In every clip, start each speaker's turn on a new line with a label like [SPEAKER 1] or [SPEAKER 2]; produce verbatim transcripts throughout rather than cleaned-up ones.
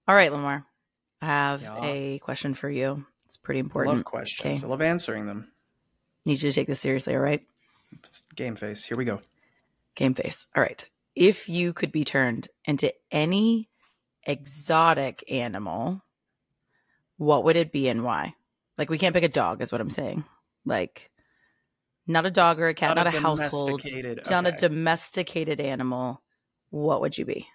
[SPEAKER 1] All right, Lamar. I have
[SPEAKER 2] Yeah,
[SPEAKER 1] a question for you. It's pretty
[SPEAKER 2] I love
[SPEAKER 1] important.
[SPEAKER 2] questions.
[SPEAKER 1] Okay.
[SPEAKER 2] I love answering them.
[SPEAKER 1] Need you to take this seriously, all right?
[SPEAKER 2] Game face. Here we go.
[SPEAKER 1] Game face. All right. If you could be turned into any exotic animal, what would it be and why? Like, we can't pick a dog, is what I'm saying. Like, not a dog or a cat,
[SPEAKER 2] Not a
[SPEAKER 1] not a household,
[SPEAKER 2] domesticated.
[SPEAKER 1] not a
[SPEAKER 2] Okay.
[SPEAKER 1] domesticated animal. What would you be?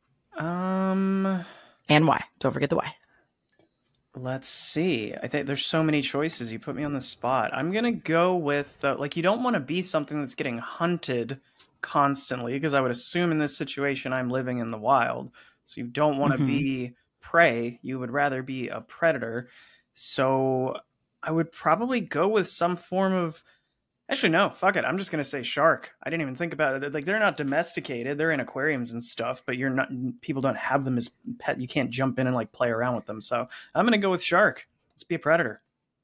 [SPEAKER 2] Um,
[SPEAKER 1] And why? Don't forget the why.
[SPEAKER 2] let's see. I think there's so many choices. You put me on the spot. I'm gonna go with uh, like you don't want to be something that's getting hunted constantly because I would assume in this situation I'm living in the wild. So you don't want to
[SPEAKER 1] Mm-hmm.
[SPEAKER 2] be prey. You would rather be a predator. So I would probably go with some form of Actually, no, fuck it. I'm just gonna say shark. I didn't even think about it. Like they're not domesticated; they're in aquariums and stuff. But you're not. People don't have them as pet. You can't jump in and like play around with them. So I'm gonna go with shark. Let's be a predator.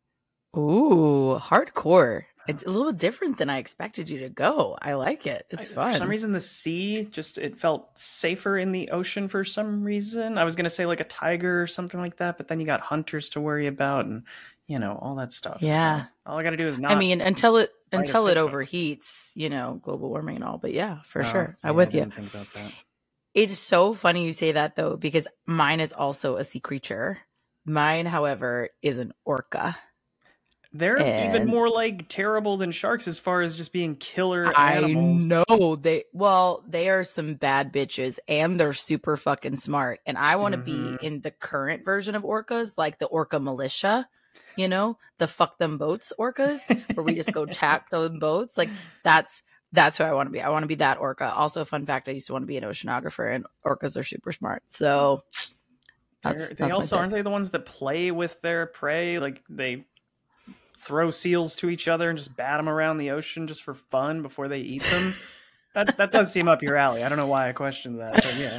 [SPEAKER 1] Ooh, hardcore. It's a little bit different than I expected you to go. I like it. It's
[SPEAKER 2] I,
[SPEAKER 1] fun.
[SPEAKER 2] For some reason, the sea just it felt safer in the ocean. For some reason, I was gonna say like a tiger or something like that. But then you got hunters to worry about, and you know all that stuff.
[SPEAKER 1] Yeah.
[SPEAKER 2] So all I got to do is not.
[SPEAKER 1] I mean, until it
[SPEAKER 2] bite a
[SPEAKER 1] until it
[SPEAKER 2] fish hook.
[SPEAKER 1] overheats, you know, global warming and all. But yeah, for
[SPEAKER 2] Oh,
[SPEAKER 1] sure.
[SPEAKER 2] yeah,
[SPEAKER 1] I'm with
[SPEAKER 2] I
[SPEAKER 1] you.
[SPEAKER 2] didn't think about that.
[SPEAKER 1] It's so funny you say that though, because mine is also a sea creature. Mine, however, is an orca.
[SPEAKER 2] They're even
[SPEAKER 1] And
[SPEAKER 2] more like terrible than sharks as far as just being killer
[SPEAKER 1] I
[SPEAKER 2] animals.
[SPEAKER 1] know they well, they are some bad bitches and they're super fucking smart. And I want to
[SPEAKER 2] Mhm.
[SPEAKER 1] be in the current version of orcas, like the orca militia, you know, the fuck them boats orcas, where we just go tap those boats. Like that's that's who I want to be. I want to be that orca. Also, fun fact, I used to want to be an oceanographer, and orcas are super smart. So that's
[SPEAKER 2] They're, they
[SPEAKER 1] that's my
[SPEAKER 2] also
[SPEAKER 1] pick.
[SPEAKER 2] aren't they the ones that play with their prey? Like they throw seals to each other and just bat them around the ocean just for fun before they eat them. that that does seem up your alley. I don't know why I questioned that, but yeah.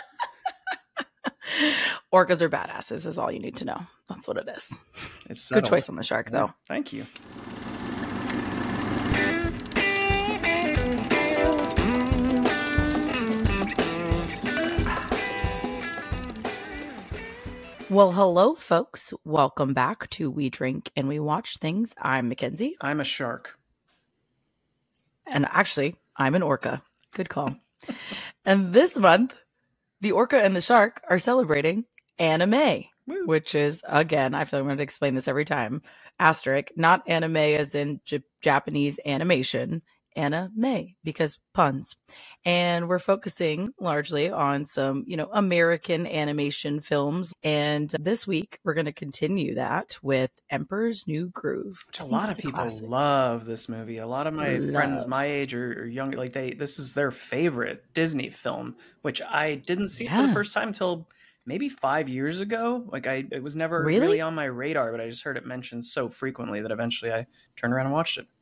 [SPEAKER 1] Orcas are badasses is all you need to know. That's what it is.
[SPEAKER 2] It's
[SPEAKER 1] Good
[SPEAKER 2] settled.
[SPEAKER 1] choice on the shark,
[SPEAKER 2] Yeah,
[SPEAKER 1] though.
[SPEAKER 2] thank you.
[SPEAKER 1] Well, hello, folks. Welcome back to We Drink and We Watch Things. I'm Mackenzie.
[SPEAKER 2] I'm a shark.
[SPEAKER 1] And actually, I'm an orca. Good call. And this month, the orca and the shark are celebrating anime,
[SPEAKER 2] Woo.
[SPEAKER 1] which is, again, I feel like I'm going to explain this every time. Asterisk, not anime as in J- Japanese animation, anime, because puns. And we're focusing largely on some, you know, American animation films. And this week, we're going to continue that with Emperor's New Groove.
[SPEAKER 2] Which a lot of people
[SPEAKER 1] classic.
[SPEAKER 2] love this movie. A lot of my
[SPEAKER 1] Love.
[SPEAKER 2] friends my age or, or younger, like they, this is their favorite Disney film, which I didn't see
[SPEAKER 1] Yeah.
[SPEAKER 2] for the first time until maybe five years ago. Like I, it was never
[SPEAKER 1] Really?
[SPEAKER 2] really on my radar, but I just heard it mentioned so frequently that eventually I turned around and watched it.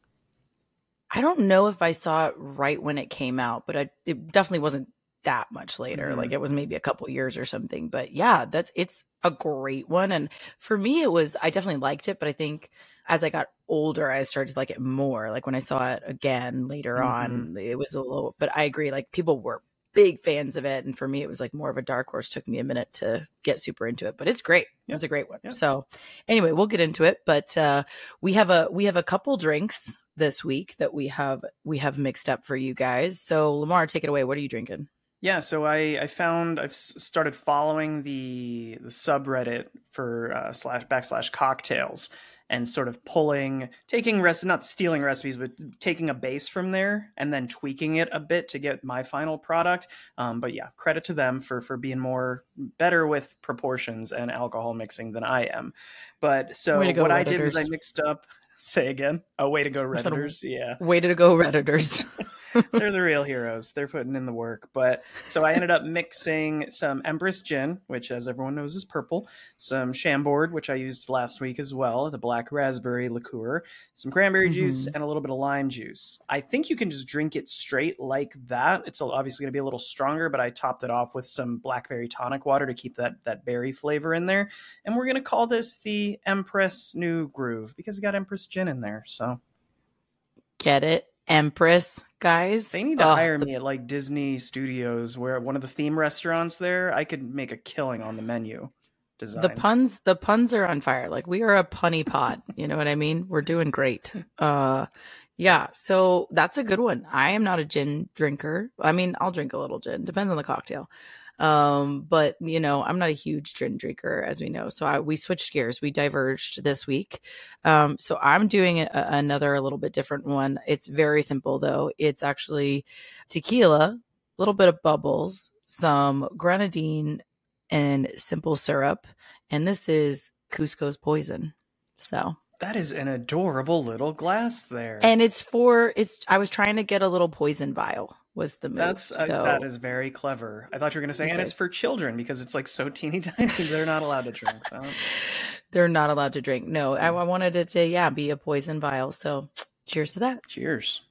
[SPEAKER 1] I don't know if I saw it right when it came out, but I, it definitely wasn't that much later.
[SPEAKER 2] Mhm.
[SPEAKER 1] Like it was maybe a couple years or something. But yeah, that's it's a great one. And for me, it was I definitely liked it, but I think as I got older, I started to like it more. Like when I saw it again later
[SPEAKER 2] Mhm.
[SPEAKER 1] on, it was a little. But I agree. Like people were big fans of it, and for me, it was like more of a dark horse. Took me a minute to get super into it, but it's great.
[SPEAKER 2] Yeah.
[SPEAKER 1] It's a great one.
[SPEAKER 2] Yeah.
[SPEAKER 1] So anyway, we'll get into it. But uh, we have a we have a couple drinks this week that we have we have mixed up for you guys. So Lamar, take it away. What are you drinking?
[SPEAKER 2] Yeah, so I, I found I've started following the the subreddit for uh, slash backslash cocktails and sort of pulling, taking rest, not stealing recipes, but taking a base from there and then tweaking it a bit to get my final product. Um, but yeah, credit to them for for being more better with proportions and alcohol mixing than I am. But so
[SPEAKER 1] Way to go,
[SPEAKER 2] what I did was I
[SPEAKER 1] Redditors.
[SPEAKER 2] mixed up. Say again. Oh, way to go,
[SPEAKER 1] I said,
[SPEAKER 2] Redditors. Yeah.
[SPEAKER 1] Way to go, Redditors.
[SPEAKER 2] They're the real heroes. They're putting in the work. But so I ended up mixing some Empress Gin, which, as everyone knows, is purple, some Chambord, which I used last week as well, the black raspberry liqueur, some cranberry
[SPEAKER 1] Mhm.
[SPEAKER 2] juice, and a little bit of lime juice. I think you can just drink it straight like that. It's obviously going to be a little stronger, but I topped it off with some blackberry tonic water to keep that, that berry flavor in there. And we're going to call this the Empress New Groove because it got Empress Gin in there. So
[SPEAKER 1] Get it Empress, guys.
[SPEAKER 2] They need to
[SPEAKER 1] Oh,
[SPEAKER 2] hire
[SPEAKER 1] the,
[SPEAKER 2] me at like Disney Studios, where one of the theme restaurants there, I could make a killing on the menu
[SPEAKER 1] the
[SPEAKER 2] design.
[SPEAKER 1] puns, the puns are on fire. Like we are a punny pod. You know what I mean? We're doing great. Uh, yeah. So that's a good one. I am not a gin drinker. I mean, I'll drink a little gin. Depends on the cocktail. Um, but you know, I'm not a huge gin drinker, as we know. So I, we switched gears. We diverged this week. Um, so I'm doing a, another a little bit different one. It's very simple though. It's actually tequila, a little bit of bubbles, some grenadine, and simple syrup. And this is Cusco's Poison. So
[SPEAKER 2] that is an adorable little glass there.
[SPEAKER 1] And it's for it's. I was trying to get a little poison vial. Was the move?
[SPEAKER 2] That's uh,
[SPEAKER 1] so,
[SPEAKER 2] that is very clever. I thought you were going to say, okay. And it's for children because it's like so teeny tiny. They're not allowed to drink. So.
[SPEAKER 1] They're not allowed to drink. No, I, I wanted it to yeah be a poison vial. So cheers to that.
[SPEAKER 2] Cheers.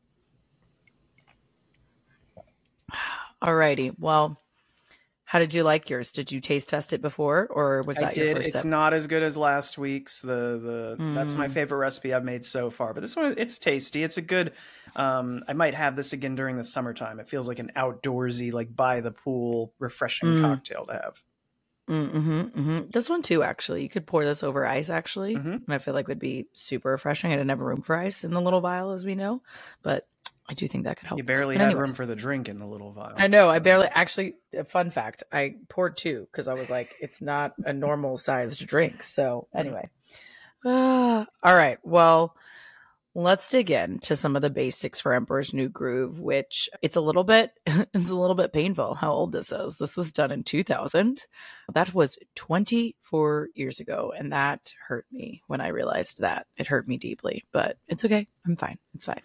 [SPEAKER 1] Alrighty. Well, how did you like yours? Did you taste test it before, or was that
[SPEAKER 2] I did.
[SPEAKER 1] your first
[SPEAKER 2] It's
[SPEAKER 1] sip?
[SPEAKER 2] not as good as last week's. The the mm. That's my favorite recipe I've made so far. But this one, it's tasty. It's a good. Um, I might have this again during the summertime. It feels like an outdoorsy, like by the pool, refreshing mm. cocktail to have.
[SPEAKER 1] Mm-hmm, mm-hmm. This one too, actually. You could pour this over ice, actually.
[SPEAKER 2] Mm-hmm.
[SPEAKER 1] And I feel like would be super refreshing. I didn't have room for ice in the little vial, as we know, but I do think that could help.
[SPEAKER 2] You barely
[SPEAKER 1] but
[SPEAKER 2] had
[SPEAKER 1] anyways.
[SPEAKER 2] room for the drink in the little vial.
[SPEAKER 1] I know. I barely actually. A fun fact: I poured two because I was like, it's not a normal sized drink. So anyway, uh, all right. Well, let's dig into some of the basics for Emperor's New Groove, which it's a little bit, it's a little bit painful how old this is. This was done in two thousand. That was twenty-four years ago. And that hurt me when I realized that. It hurt me deeply, but it's okay. I'm fine. It's fine.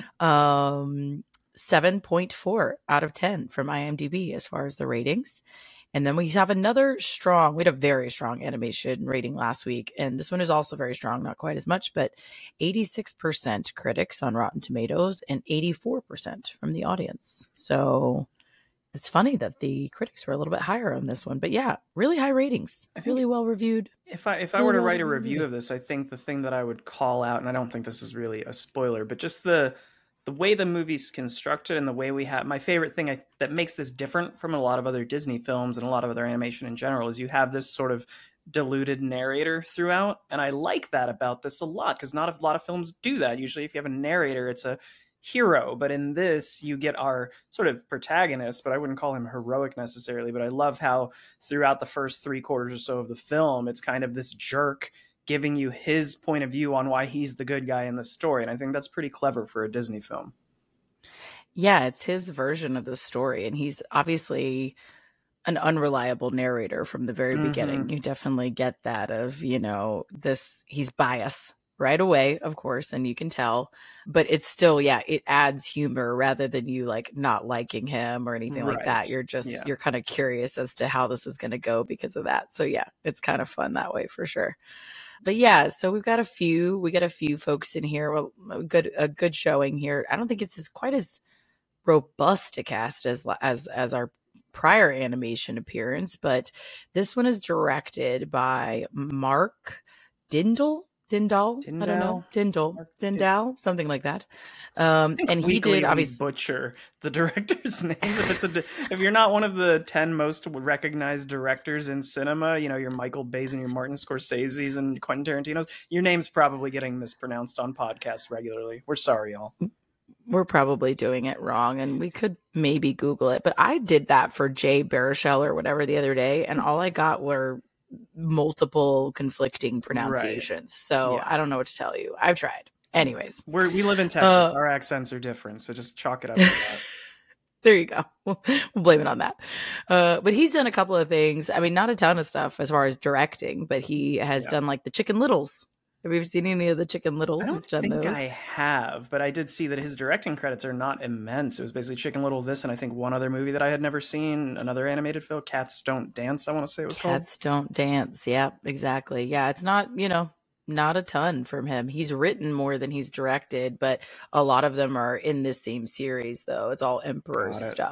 [SPEAKER 1] Um, seven point four out of ten from IMDb as far as the ratings. And then we have another strong, we had a very strong animation rating last week. And this one is also very strong, not quite as much, but eighty-six percent critics on Rotten Tomatoes and eighty-four percent from the audience. So it's funny that the critics were a little bit higher on this one. But yeah, really high ratings, really well reviewed.
[SPEAKER 2] If I if I were to write a review of this, I think the thing that I would call out, and I don't think this is really a spoiler, but just the the way the movie's constructed and the way we have, my favorite thing I, that makes this different from a lot of other Disney films and a lot of other animation in general is you have this sort of diluted narrator throughout. And I like that about this a lot because not a lot of films do that. Usually if you have a narrator, it's a hero. But in this, you get our sort of protagonist, but I wouldn't call him heroic necessarily. But I love how throughout the first three quarters or so of the film, it's kind of this jerk giving you his point of view on why he's the good guy in the story. And I think that's pretty clever for a Disney film.
[SPEAKER 1] Yeah, it's his version of the story. And he's obviously an unreliable narrator from the very mm-hmm. beginning. You definitely get that of, you know, this, he's biased right away, of course, and you can tell, but it's still, yeah, it adds humor rather than you like not liking him or anything right. like that. You're just, yeah. you're kind of curious as to how this is going to go because of that. So yeah, it's kind of fun that way for sure. But yeah, so we've got a few, we got a few folks in here. Well, a good, a good showing here. I don't think it's as quite as robust a cast as, as, as our prior animation appearance, but this one is directed by Mark Dindal. Dindal? Dindal? I don't know. Dindal. Dindal? Something like that. Um, and he did obviously
[SPEAKER 2] butcher the director's names. If it's a, if you're not one of the ten most recognized directors in cinema, you know, your Michael Bay's and your Martin Scorsese's and Quentin Tarantino's, your name's probably getting mispronounced on podcasts regularly. We're sorry, y'all.
[SPEAKER 1] We're probably doing it wrong, and we could maybe Google it. But I did that for Jay Baruchel or whatever the other day, and all I got were multiple conflicting pronunciations. Right. So yeah. I don't know what to tell you. I've tried. Anyways.
[SPEAKER 2] We're, we live in Texas. Uh, Our accents are different, so just chalk it up to that.
[SPEAKER 1] There you go. We'll, we'll blame it on that. Uh, but he's done a couple of things. I mean, not a ton of stuff as far as directing, but he has yeah. done like the Chicken Littles. Have you seen any of the Chicken Littles?
[SPEAKER 2] I don't
[SPEAKER 1] done
[SPEAKER 2] think
[SPEAKER 1] those?
[SPEAKER 2] I have, but I did see that his directing credits are not immense. It was basically Chicken Little, this, and I think one other movie that I had never seen, another animated film, Cats Don't Dance, I want to say it was
[SPEAKER 1] Cats
[SPEAKER 2] called.
[SPEAKER 1] Cats Don't Dance, yep, exactly. Yeah, it's not, you know, not a ton from him. He's written more than he's directed, but a lot of them are in this same series, though. It's all Emperor stuff.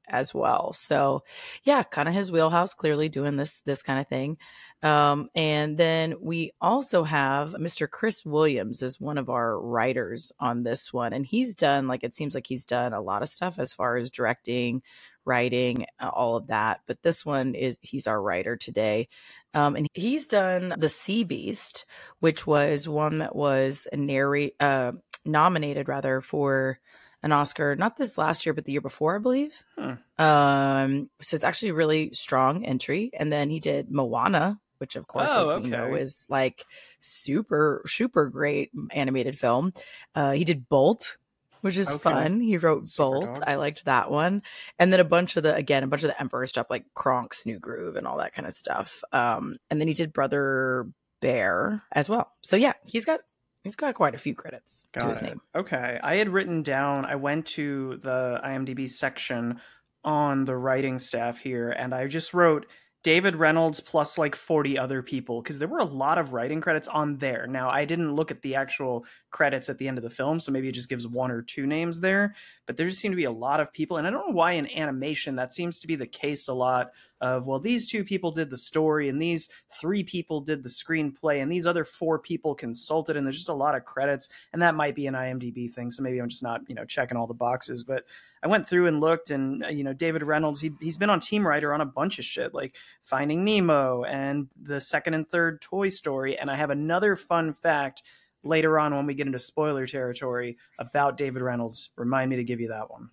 [SPEAKER 1] as well. So yeah, kind of his wheelhouse, clearly doing this this kind of thing. Um, and then we also have Mister Chris Williams as one of our writers on this one. And he's done, like, it seems like he's done a lot of stuff as far as directing, writing, uh, all of that. But this one is, he's our writer today. Um, and he's done The Sea Beast, which was one that was narrate, uh, nominated rather for an Oscar, not this last year, but the year before, I believe.
[SPEAKER 2] Hmm.
[SPEAKER 1] Um, so it's actually a really strong entry. And then he did Moana, which of course,
[SPEAKER 2] Oh,
[SPEAKER 1] as we know,
[SPEAKER 2] okay.
[SPEAKER 1] is like super, super great animated film. Uh, he did Bolt, which is
[SPEAKER 2] Okay.
[SPEAKER 1] fun. He wrote
[SPEAKER 2] Super
[SPEAKER 1] Bolt.
[SPEAKER 2] Dog.
[SPEAKER 1] I liked that one. And then a bunch of the, again, a bunch of the Emperor stuff like Kronk's New Groove and all that kind of stuff. Um, and then he did Brother Bear as well. So yeah, he's got, he's got quite a few credits
[SPEAKER 2] Got
[SPEAKER 1] to his
[SPEAKER 2] it.
[SPEAKER 1] name.
[SPEAKER 2] Okay. I had written down, I went to the IMDb section on the writing staff here, and I just wrote David Reynolds plus like forty other people, because there were a lot of writing credits on there. Now, I didn't look at the actual credits at the end of the film, so maybe it just gives one or two names there, but there just seem to be a lot of people. And I don't know why in animation that seems to be the case a lot of, well, these two people did the story and these three people did the screenplay and these other four people consulted, and there's just a lot of credits. And that might be an IMDb thing, so maybe I'm just not, you know, checking all the boxes. But I went through and looked, and, you know, David Reynolds, he, he's been on Team Writer on a bunch of shit, like Finding Nemo and the second and third Toy Story. And I have another fun fact later on when we get into spoiler territory about David Reynolds. Remind me to give you that one.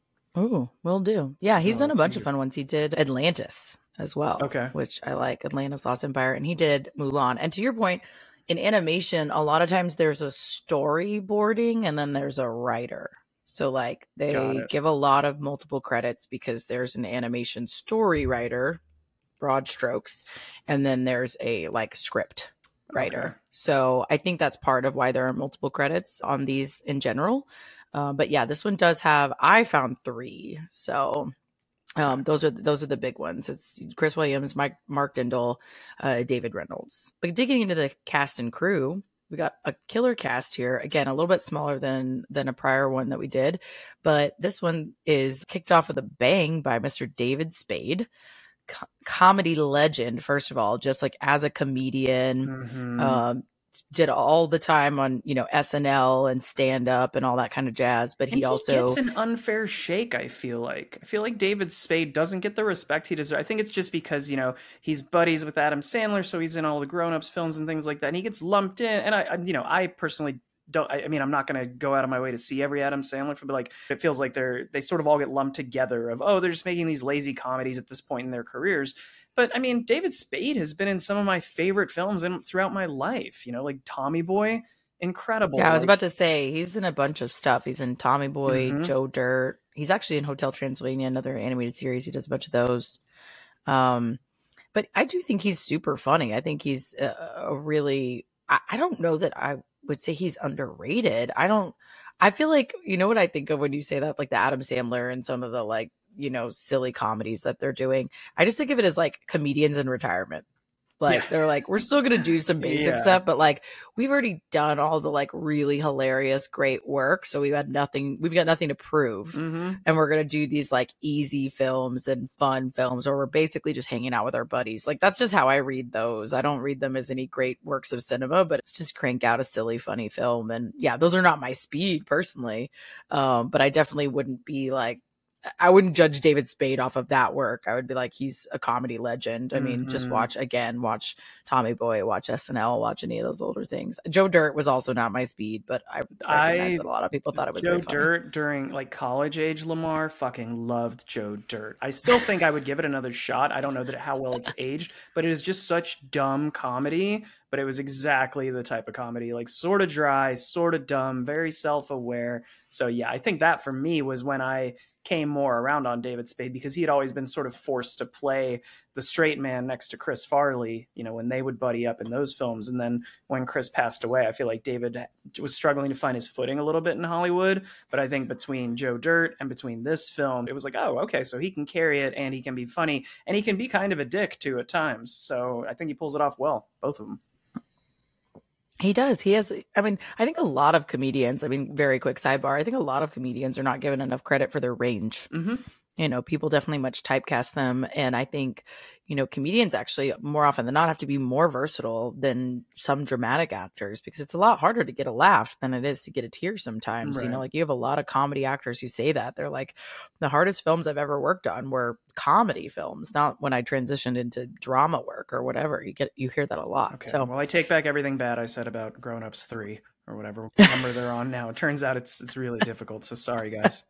[SPEAKER 1] Oh, will do. Yeah, he's
[SPEAKER 2] Oh,
[SPEAKER 1] done a
[SPEAKER 2] that's
[SPEAKER 1] bunch of
[SPEAKER 2] beautiful.
[SPEAKER 1] fun ones. He did Atlantis as well,
[SPEAKER 2] Okay.
[SPEAKER 1] which I like, Atlantis Lost Empire, and he did Mulan. And to your point, in animation, a lot of times there's a storyboarding and then there's a writer. So like
[SPEAKER 2] Got
[SPEAKER 1] they
[SPEAKER 2] it.
[SPEAKER 1] give a lot of multiple credits because there's an animation story writer, broad strokes, and then there's a like script writer.
[SPEAKER 2] Okay.
[SPEAKER 1] So I think that's part of why there are multiple credits on these in general. Uh, but yeah, this one does have, I found three. So um, those are those are the big ones. It's Chris Williams, Mike, Mark Dindal, uh, David Reynolds. But digging into the cast and crew, we got a killer cast here. Again, a little bit smaller than than a prior one that we did, but this one is kicked off with a bang by Mister David Spade, co- comedy legend. First of all, just like as a comedian,
[SPEAKER 2] Mhm.
[SPEAKER 1] um, did all the time on, you know, S N L and stand up and all that kind of jazz. But
[SPEAKER 2] And
[SPEAKER 1] he
[SPEAKER 2] he
[SPEAKER 1] also
[SPEAKER 2] gets an unfair shake, I feel like. I feel like David Spade doesn't get the respect he deserves. I think it's just because, you know, he's buddies with Adam Sandler, so he's in all the grown-ups films and things like that. And he gets lumped in. And I, I you know, I personally don't, I, I mean, I'm not going to go out of my way to see every Adam Sandler film, but like, it feels like they're, they sort of all get lumped together of, oh, they're just making these lazy comedies at this point in their careers. But I mean, David Spade has been in some of my favorite films and throughout my life, you know, like Tommy Boy, incredible.
[SPEAKER 1] Yeah, I was
[SPEAKER 2] like,
[SPEAKER 1] about to say he's in a bunch of stuff. He's in Tommy Boy,
[SPEAKER 2] Mhm.
[SPEAKER 1] Joe Dirt. He's actually in Hotel Transylvania, another animated series. He does a bunch of those. Um, but I do think he's super funny. I think he's a, a really. I, I don't know that I would say he's underrated. I don't. I feel like, you know what I think of when you say that, like the Adam Sandler and some of the like, you know, silly comedies that they're doing. I just think of it as like comedians in retirement. Like
[SPEAKER 2] Yeah.
[SPEAKER 1] they're like, we're still gonna do some basic
[SPEAKER 2] Yeah.
[SPEAKER 1] stuff, but like we've already done all the like really hilarious, great work. So we've had nothing, we've got nothing to prove.
[SPEAKER 2] Mhm.
[SPEAKER 1] And we're gonna do these like easy films and fun films, or we're basically just hanging out with our buddies. Like that's just how I read those. I don't read them as any great works of cinema, but it's just crank out a silly, funny film. And yeah, those are not my speed personally. Um, but I definitely wouldn't be like, I wouldn't judge David Spade off of that work. I would be like, he's a comedy legend. I mean, just
[SPEAKER 2] Mhm.
[SPEAKER 1] watch again, watch Tommy Boy, watch S N L, watch any of those older things. Joe Dirt was also not my speed, but I recognize
[SPEAKER 2] I-
[SPEAKER 1] that a lot of people thought it was
[SPEAKER 2] Joe
[SPEAKER 1] very funny.
[SPEAKER 2] Dirt during like college age Lamar fucking loved Joe Dirt. I still think I would give it another shot. I don't know that how well it's aged, but it is just such dumb comedy. But it was exactly the type of comedy, like sort of dry, sort of dumb, very self-aware. So yeah, I think that for me was when I came more around on David Spade, because he had always been sort of forced to play the straight man next to Chris Farley, you know, when they would buddy up in those films. And then when Chris passed away, I feel like David was struggling to find his footing a little bit in Hollywood. But I think between Joe Dirt and between this film, it was like, oh, okay, so he can carry it and he can be funny and he can be kind of a dick too at times. So I think he pulls it off well, both of them.
[SPEAKER 1] He does. He has, I mean, I think a lot of comedians, I mean, very quick sidebar, I think a lot of comedians are not given enough credit for their range.
[SPEAKER 2] Mm-hmm.
[SPEAKER 1] You know, people definitely much typecast them. And I think, you know, comedians actually more often than not have to be more versatile than some dramatic actors, because it's a lot harder to get a laugh than it is to get a tear sometimes.
[SPEAKER 2] Right.
[SPEAKER 1] You know, like you have a lot of comedy actors who say that. They're like, the hardest films I've ever worked on were comedy films, not when I transitioned into drama work or whatever. You get, you hear that a lot.
[SPEAKER 2] Okay.
[SPEAKER 1] So,
[SPEAKER 2] well, I take back everything bad I said about Grown Ups three or whatever number they're on now. It turns out it's it's really difficult. So sorry, guys.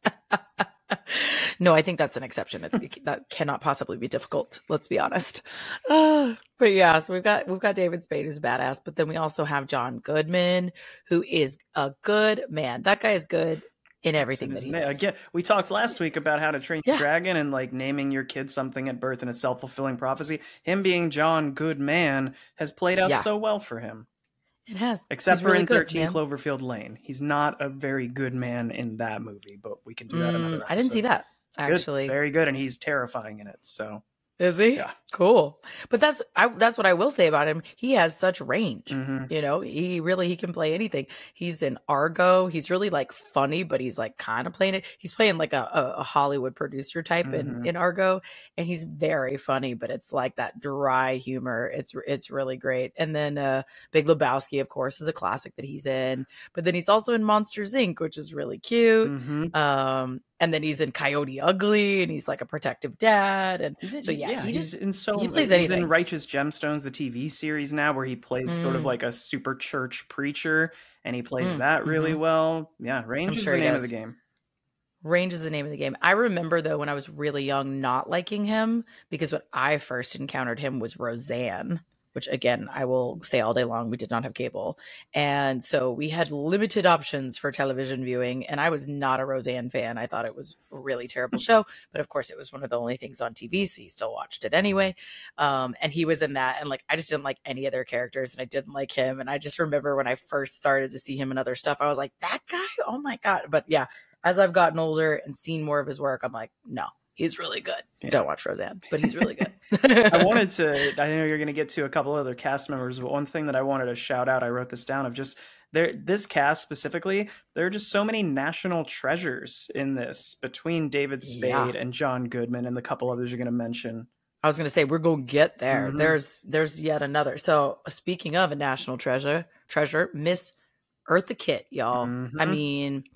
[SPEAKER 1] no, I think that's an exception. It's, that cannot possibly be difficult. Let's be honest. Uh, but yeah, so we've got we've got David Spade, who's badass, but then we also have John Goodman, who is a good man. That guy is good in everything that he does.
[SPEAKER 2] Again, we talked last week about How to Train Your
[SPEAKER 1] Yeah.
[SPEAKER 2] Dragon and like naming your kid something at birth and a self-fulfilling prophecy. Him being John Goodman has played out
[SPEAKER 1] Yeah.
[SPEAKER 2] so well for him.
[SPEAKER 1] It has.
[SPEAKER 2] Except
[SPEAKER 1] He's
[SPEAKER 2] for
[SPEAKER 1] really
[SPEAKER 2] in
[SPEAKER 1] good,
[SPEAKER 2] thirteen
[SPEAKER 1] man.
[SPEAKER 2] Cloverfield Lane. He's not a very good man in that movie, but we can do that another
[SPEAKER 1] Mm,
[SPEAKER 2] episode.
[SPEAKER 1] I didn't see that,
[SPEAKER 2] Good,
[SPEAKER 1] actually.
[SPEAKER 2] very good, and he's terrifying in it. So
[SPEAKER 1] Is he?
[SPEAKER 2] Yeah.
[SPEAKER 1] Cool. But that's I that's what I will say about him. He has such range.
[SPEAKER 2] mhm.
[SPEAKER 1] You know, he really he can play anything. He's in Argo. He's really like funny, but he's like kind of playing it. He's playing like a, a, a Hollywood producer type in,
[SPEAKER 2] Mhm.
[SPEAKER 1] in Argo, and he's very funny, but it's like that dry humor. It's it's really great. And then uh Big Lebowski, of course, is a classic that he's in. But then he's also in Monsters Incorporated, which is really cute.
[SPEAKER 2] Mhm.
[SPEAKER 1] Um, and then he's in Coyote Ugly, and he's like a protective dad. And
[SPEAKER 2] He's in,
[SPEAKER 1] so yeah, he
[SPEAKER 2] he's
[SPEAKER 1] just
[SPEAKER 2] in so
[SPEAKER 1] he plays
[SPEAKER 2] he's
[SPEAKER 1] anything.
[SPEAKER 2] in Righteous Gemstones, the T V series now, where he plays sort of
[SPEAKER 1] Mm.
[SPEAKER 2] like a super church preacher, and he plays
[SPEAKER 1] Mm,
[SPEAKER 2] that really
[SPEAKER 1] mhm.
[SPEAKER 2] well. Yeah, range
[SPEAKER 1] I'm
[SPEAKER 2] is
[SPEAKER 1] sure
[SPEAKER 2] the
[SPEAKER 1] he
[SPEAKER 2] name
[SPEAKER 1] does.
[SPEAKER 2] of the game.
[SPEAKER 1] Range is the name of the game. I remember though when I was really young not liking him, because when I first encountered him was Roseanne, which again I will say all day long, we did not have cable. And so we had limited options for television viewing, and I was not a Roseanne fan. I thought it was a really terrible show, but of course it was one of the only things on T V, so you still watched it anyway. Um, and he was in that, and like I just didn't like any of their characters, and I didn't like him. And I just remember when I first started to see him in other stuff, I was like, that guy, oh my God. But yeah, as I've gotten older and seen more of his work, I'm like, no, he's really good.
[SPEAKER 2] Yeah.
[SPEAKER 1] Don't watch Roseanne, but he's really good.
[SPEAKER 2] I wanted to, I know you're going to get to a couple other cast members, but one thing that I wanted to shout out, I wrote this down, of just there, this cast specifically, there are just so many national treasures in this between David Spade
[SPEAKER 1] Yeah.
[SPEAKER 2] and John Goodman and the couple others you're going to mention.
[SPEAKER 1] I was going to say, we're going to get there.
[SPEAKER 2] Mhm.
[SPEAKER 1] There's, there's yet another. So speaking of a national treasure, treasure, Miss Eartha Kitt, y'all. I
[SPEAKER 2] Mhm.
[SPEAKER 1] mean,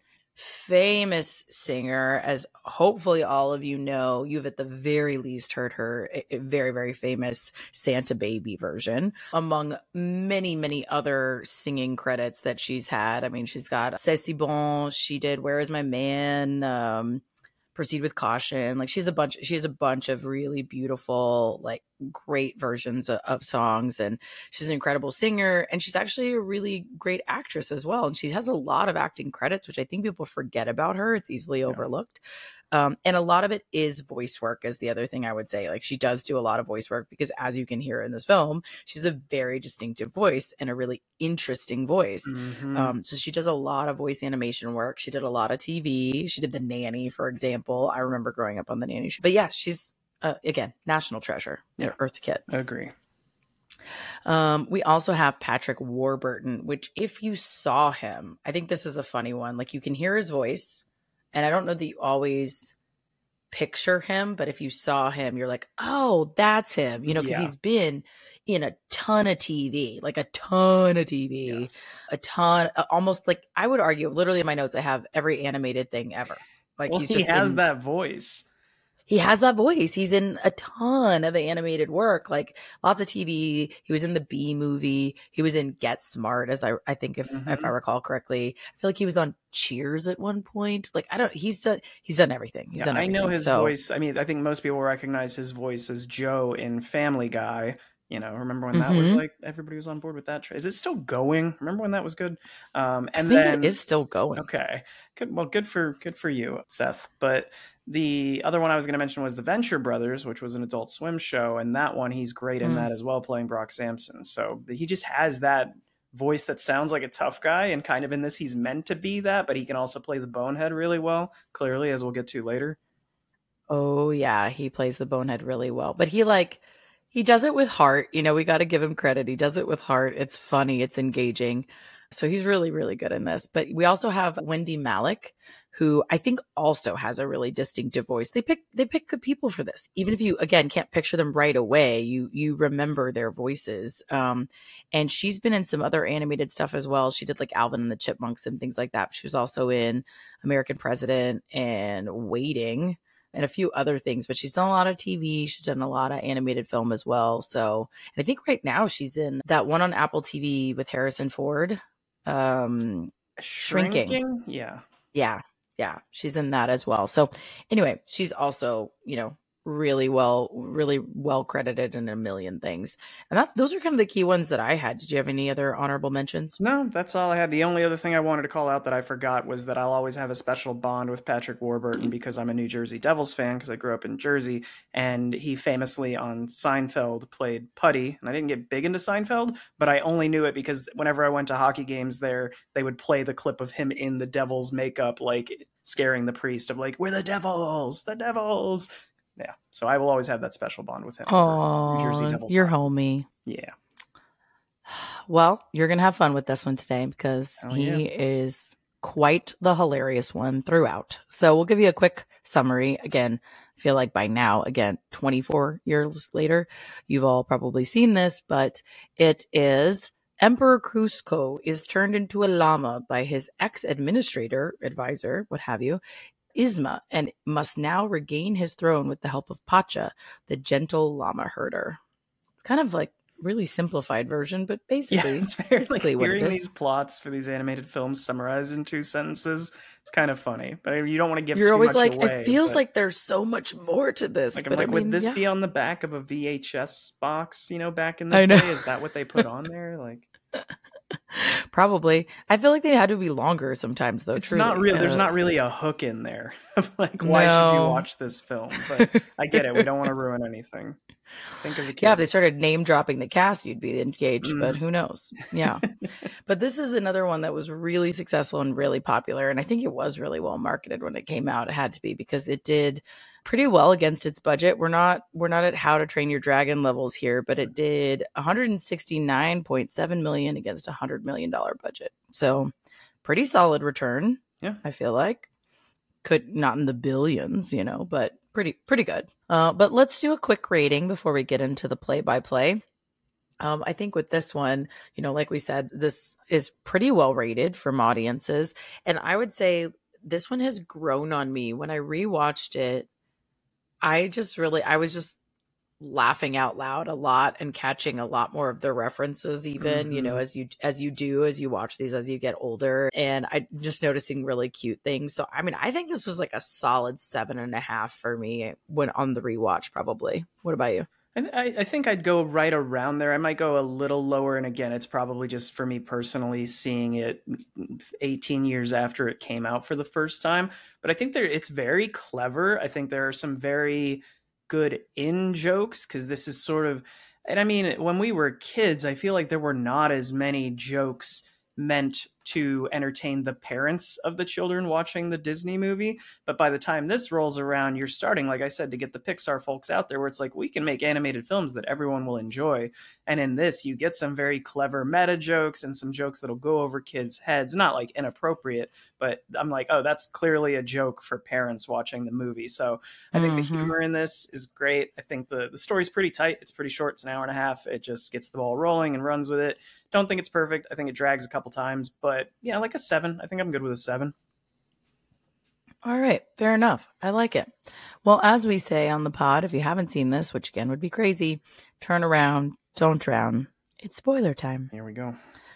[SPEAKER 1] famous singer, as hopefully all of you know. You've at the very least heard her a- a very, very famous Santa Baby version, among many, many other singing credits that she's had. I mean, she's got C'est Si Bon, she did Where Is My Man, um, Proceed with Caution. Like she's a bunch, she has a bunch of really beautiful, like great versions of, of songs. And she's an incredible singer, and she's actually a really great actress as well. And she has a lot of acting credits, which I think people forget about her. It's easily overlooked. Um, and a lot of it is voice work, is the other thing I would say. Like she does do a lot of voice work, because as you can hear in this film, she's a very distinctive voice and a really interesting voice.
[SPEAKER 2] Mhm.
[SPEAKER 1] Um, so she does a lot of voice animation work. She did a lot of T V. She did The Nanny, for example. I remember growing up on The Nanny. But yeah, she's, uh, again, national treasure.
[SPEAKER 2] Yeah.
[SPEAKER 1] Eartha Kitt.
[SPEAKER 2] Agree.
[SPEAKER 1] Um, we also have Patrick Warburton, which if you saw him, I think this is a funny one. Like you can hear his voice, and I don't know that you always picture him, but if you saw him, you're like, oh, that's him, you know, because
[SPEAKER 2] Yeah.
[SPEAKER 1] he's been in a ton of T V, like a ton of T V,
[SPEAKER 2] Yes.
[SPEAKER 1] a ton, uh, almost like I would argue, literally in my notes, I have every animated thing ever. Like
[SPEAKER 2] Well,
[SPEAKER 1] he's
[SPEAKER 2] he
[SPEAKER 1] just
[SPEAKER 2] has
[SPEAKER 1] in-
[SPEAKER 2] that voice.
[SPEAKER 1] He has that voice. He's in a ton of animated work, like lots of T V. He was in the Bee Movie. He was in Get Smart, as I I think if if I
[SPEAKER 2] Mhm.
[SPEAKER 1] recall correctly. I feel like he was on Cheers at one point. Like I don't. He's done. He's done everything. He's
[SPEAKER 2] Yeah,
[SPEAKER 1] done
[SPEAKER 2] I
[SPEAKER 1] everything.
[SPEAKER 2] know his
[SPEAKER 1] so,
[SPEAKER 2] voice. I mean, I think most people recognize his voice as Joe in Family Guy. You know, remember when that was
[SPEAKER 1] Mhm.
[SPEAKER 2] like everybody was on board with that? Is it still going? Remember when that was good? Um,
[SPEAKER 1] I
[SPEAKER 2] and
[SPEAKER 1] think
[SPEAKER 2] then
[SPEAKER 1] it is still going.
[SPEAKER 2] okay, good. Well, good for good for you, Seth. But the other one I was going to mention was the Venture Brothers, which was an Adult Swim show, and that one he's great in
[SPEAKER 1] Mm.
[SPEAKER 2] that as well, playing Brock Sampson. So he just has that voice that sounds like a tough guy, and kind of in this he's meant to be that, but he can also play the bonehead really well. Clearly, as we'll get to later.
[SPEAKER 1] Oh yeah, he plays the bonehead really well. But he like he does it with heart. You know, we got to give him credit. He does it with heart. It's funny. It's engaging. So he's really, really good in this. But we also have Wendy Malick, who I think also has a really distinctive voice. They pick they pick good people for this. Even if you again can't picture them right away, you you remember their voices. Um, and she's been in some other animated stuff as well. She did like Alvin and the Chipmunks and things like that. She was also in American President and Waiting and a few other things, but she's done a lot of T V. She's done a lot of animated film as well. So, and I think right now she's in that one on Apple T V with Harrison Ford. Um, Shrinking.
[SPEAKER 2] Shrinking? Yeah.
[SPEAKER 1] Yeah. Yeah. She's in that as well. So anyway, she's also, you know, really well, really well credited in a million things. And that's, those are kind of the key ones that I had. Did you have any other honorable mentions?
[SPEAKER 2] No, that's all I had. The only other thing I wanted to call out that I forgot was that I'll always have a special bond with Patrick Warburton because I'm a New Jersey Devils fan because I grew up in Jersey, and he famously on Seinfeld played Putty. And I didn't get big into Seinfeld, but I only knew it because whenever I went to hockey games there, they would play the clip of him in the Devils makeup, like scaring the priest of like, we're the Devils, the Devils. Yeah, so I will always have that special bond with him.
[SPEAKER 1] Oh,
[SPEAKER 2] New Jersey Devils.
[SPEAKER 1] Your homie.
[SPEAKER 2] Yeah.
[SPEAKER 1] Well, you're going to have fun with this one today because
[SPEAKER 2] Oh,
[SPEAKER 1] he
[SPEAKER 2] yeah.
[SPEAKER 1] is quite the hilarious one throughout. So we'll give you a quick summary. Again, I feel like by now, again, twenty-four years later, you've all probably seen this, but it is Emperor Kuzco is turned into a llama by his ex-administrator, advisor, what have you, Yzma, and must now regain his throne with the help of Pacha, the gentle llama herder. It's kind of like really simplified version, but basically,
[SPEAKER 2] yeah, it's very
[SPEAKER 1] basically
[SPEAKER 2] like
[SPEAKER 1] what it
[SPEAKER 2] hearing
[SPEAKER 1] is.
[SPEAKER 2] these plots for these animated films summarized in two sentences. It's kind of funny, but you don't want to give.
[SPEAKER 1] You're
[SPEAKER 2] too
[SPEAKER 1] always
[SPEAKER 2] much
[SPEAKER 1] like,
[SPEAKER 2] away,
[SPEAKER 1] it feels
[SPEAKER 2] but,
[SPEAKER 1] like there's so much more to this.
[SPEAKER 2] like, I'm
[SPEAKER 1] but
[SPEAKER 2] like,
[SPEAKER 1] I
[SPEAKER 2] would
[SPEAKER 1] mean,
[SPEAKER 2] this
[SPEAKER 1] yeah.
[SPEAKER 2] be on the back of a V H S box? You know, back in the
[SPEAKER 1] I know.
[SPEAKER 2] day, is that what they put on there? Like,
[SPEAKER 1] Probably. I feel like they had to be longer sometimes, though.
[SPEAKER 2] it's
[SPEAKER 1] truly.
[SPEAKER 2] not real. There's
[SPEAKER 1] Uh,
[SPEAKER 2] not really a hook in there of like, why should you
[SPEAKER 1] No.
[SPEAKER 2] watch this film? But I get it. We don't want to ruin anything. Think of the kids.
[SPEAKER 1] Yeah, if they started name dropping the cast, you'd be engaged,
[SPEAKER 2] Mm.
[SPEAKER 1] but who knows? Yeah. But this is another one that was really successful and really popular. And I think it was really well marketed when it came out. It had to be because it did pretty well against its budget. We're not we're not at How to Train Your Dragon levels here, but it did one hundred sixty-nine point seven million dollars against a one hundred million dollars budget. So pretty solid return.
[SPEAKER 2] Yeah.
[SPEAKER 1] I feel like. Could not in the billions, you know, but pretty pretty good. Uh, but let's do a quick rating before we get into the play by play. Um, I think with this one, you know, like we said, this is pretty well rated from audiences, and I would say this one has grown on me. When I rewatched it, I just really, I was just laughing out loud a lot and catching a lot more of the references even mm-hmm. you know as you as you do as you watch these as you get older, and I just noticing really cute things. So I mean, I think this was like a solid seven and a half for me when on the rewatch. Probably. What about you?
[SPEAKER 2] I, I think I'd go right around there. I might go a little lower, and again, it's probably just for me personally seeing it eighteen years after it came out for the first time. But I think there it's very clever. I think there are some very good in jokes because this is sort of, and I mean, when we were kids, I feel like there were not as many jokes meant to entertain the parents of the children watching the Disney movie. But by the time this rolls around, you're starting, like I said, to get the Pixar folks out there where it's like, we can make animated films that everyone will enjoy. And in this, you get some very clever meta jokes and some jokes that'll go over kids' heads. Not like inappropriate, but I'm like, oh, that's clearly a joke for parents watching the movie. So I think mm-hmm. the humor in this is great. I think the, the story's pretty tight. It's pretty short. It's an hour and a half. It just gets the ball rolling and runs with it. Don't think it's perfect. I think it drags a couple times, but yeah, like a seven. I think I'm good with a seven.
[SPEAKER 1] All right. Fair enough. I like it. Well, as we say on the pod, if you haven't seen this, which again would be crazy, turn around, don't drown. It's spoiler time.
[SPEAKER 2] Here we go.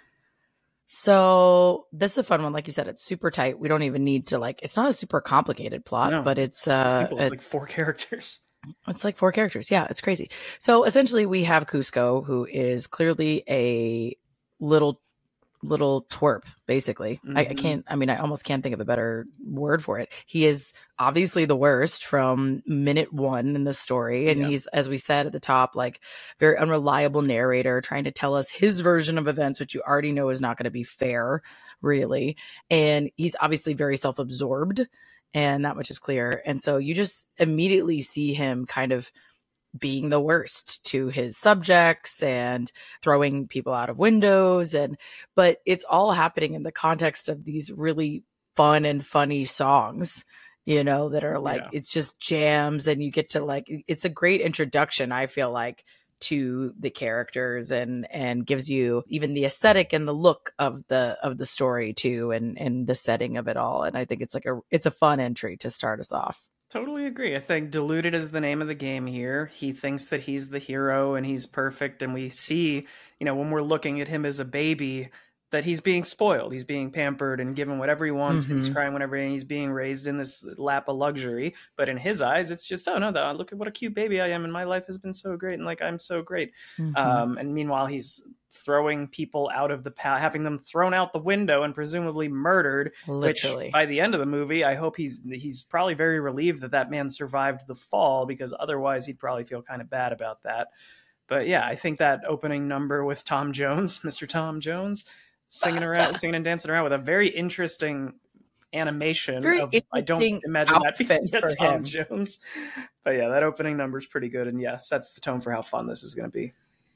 [SPEAKER 1] So this is a fun one. Like you said, it's super tight. We don't even need to like, it's not a super complicated plot,
[SPEAKER 2] no,
[SPEAKER 1] but it's,
[SPEAKER 2] it's,
[SPEAKER 1] uh,
[SPEAKER 2] simple. It's, it's like four characters.
[SPEAKER 1] It's like four characters. Yeah, it's crazy. So essentially we have Kuzco, who is clearly a little little twerp, basically. Mm-hmm. I, I can't, I mean, I almost can't think of a better word for it. He is obviously the worst from minute one in the story. And yeah. he's, as we said at the top, like very unreliable narrator trying to tell us his version of events, which you already know is not going to be fair, really. And he's obviously very self-absorbed, and that much is clear. And so you just immediately see him kind of being the worst to his subjects and throwing people out of windows. And, but it's all happening in the context of these really fun and funny songs, you know, that are like,
[SPEAKER 2] Yeah.
[SPEAKER 1] it's just jams, and you get to like, it's a great introduction, I feel like, to the characters, and and gives you even the aesthetic and the look of the of the story too, and and the setting of it all. And I think it's like a it's a fun entry to start us off.
[SPEAKER 2] Totally agree. I think deluded is the name of the game here. He thinks that he's the hero and he's perfect, and we see, you know, when we're looking at him as a baby, that he's being spoiled. He's being pampered and given whatever he wants.
[SPEAKER 1] Mhm.
[SPEAKER 2] He's crying whenever, and he's being raised in this lap of luxury. But in his eyes, it's just, oh no, the, look at what a cute baby I am, and my life has been so great, and like I'm so great.
[SPEAKER 1] Mhm.
[SPEAKER 2] Um, and meanwhile, he's throwing people out of the path, having them thrown out the window and presumably murdered.
[SPEAKER 1] Literally.
[SPEAKER 2] Which by the end of the movie, I hope he's he's probably very relieved that that man survived the fall, because otherwise he'd probably feel kind of bad about that. But yeah, I think that opening number with Tom Jones, Mister Tom Jones, singing around, singing and dancing around with a very interesting animation.
[SPEAKER 1] Very
[SPEAKER 2] Of, I don't
[SPEAKER 1] interesting
[SPEAKER 2] imagine that being
[SPEAKER 1] outfit
[SPEAKER 2] yeah,
[SPEAKER 1] for
[SPEAKER 2] Tom
[SPEAKER 1] him.
[SPEAKER 2] Jones. But yeah, that opening number is pretty good, and yeah, sets the tone for how fun this is going to be.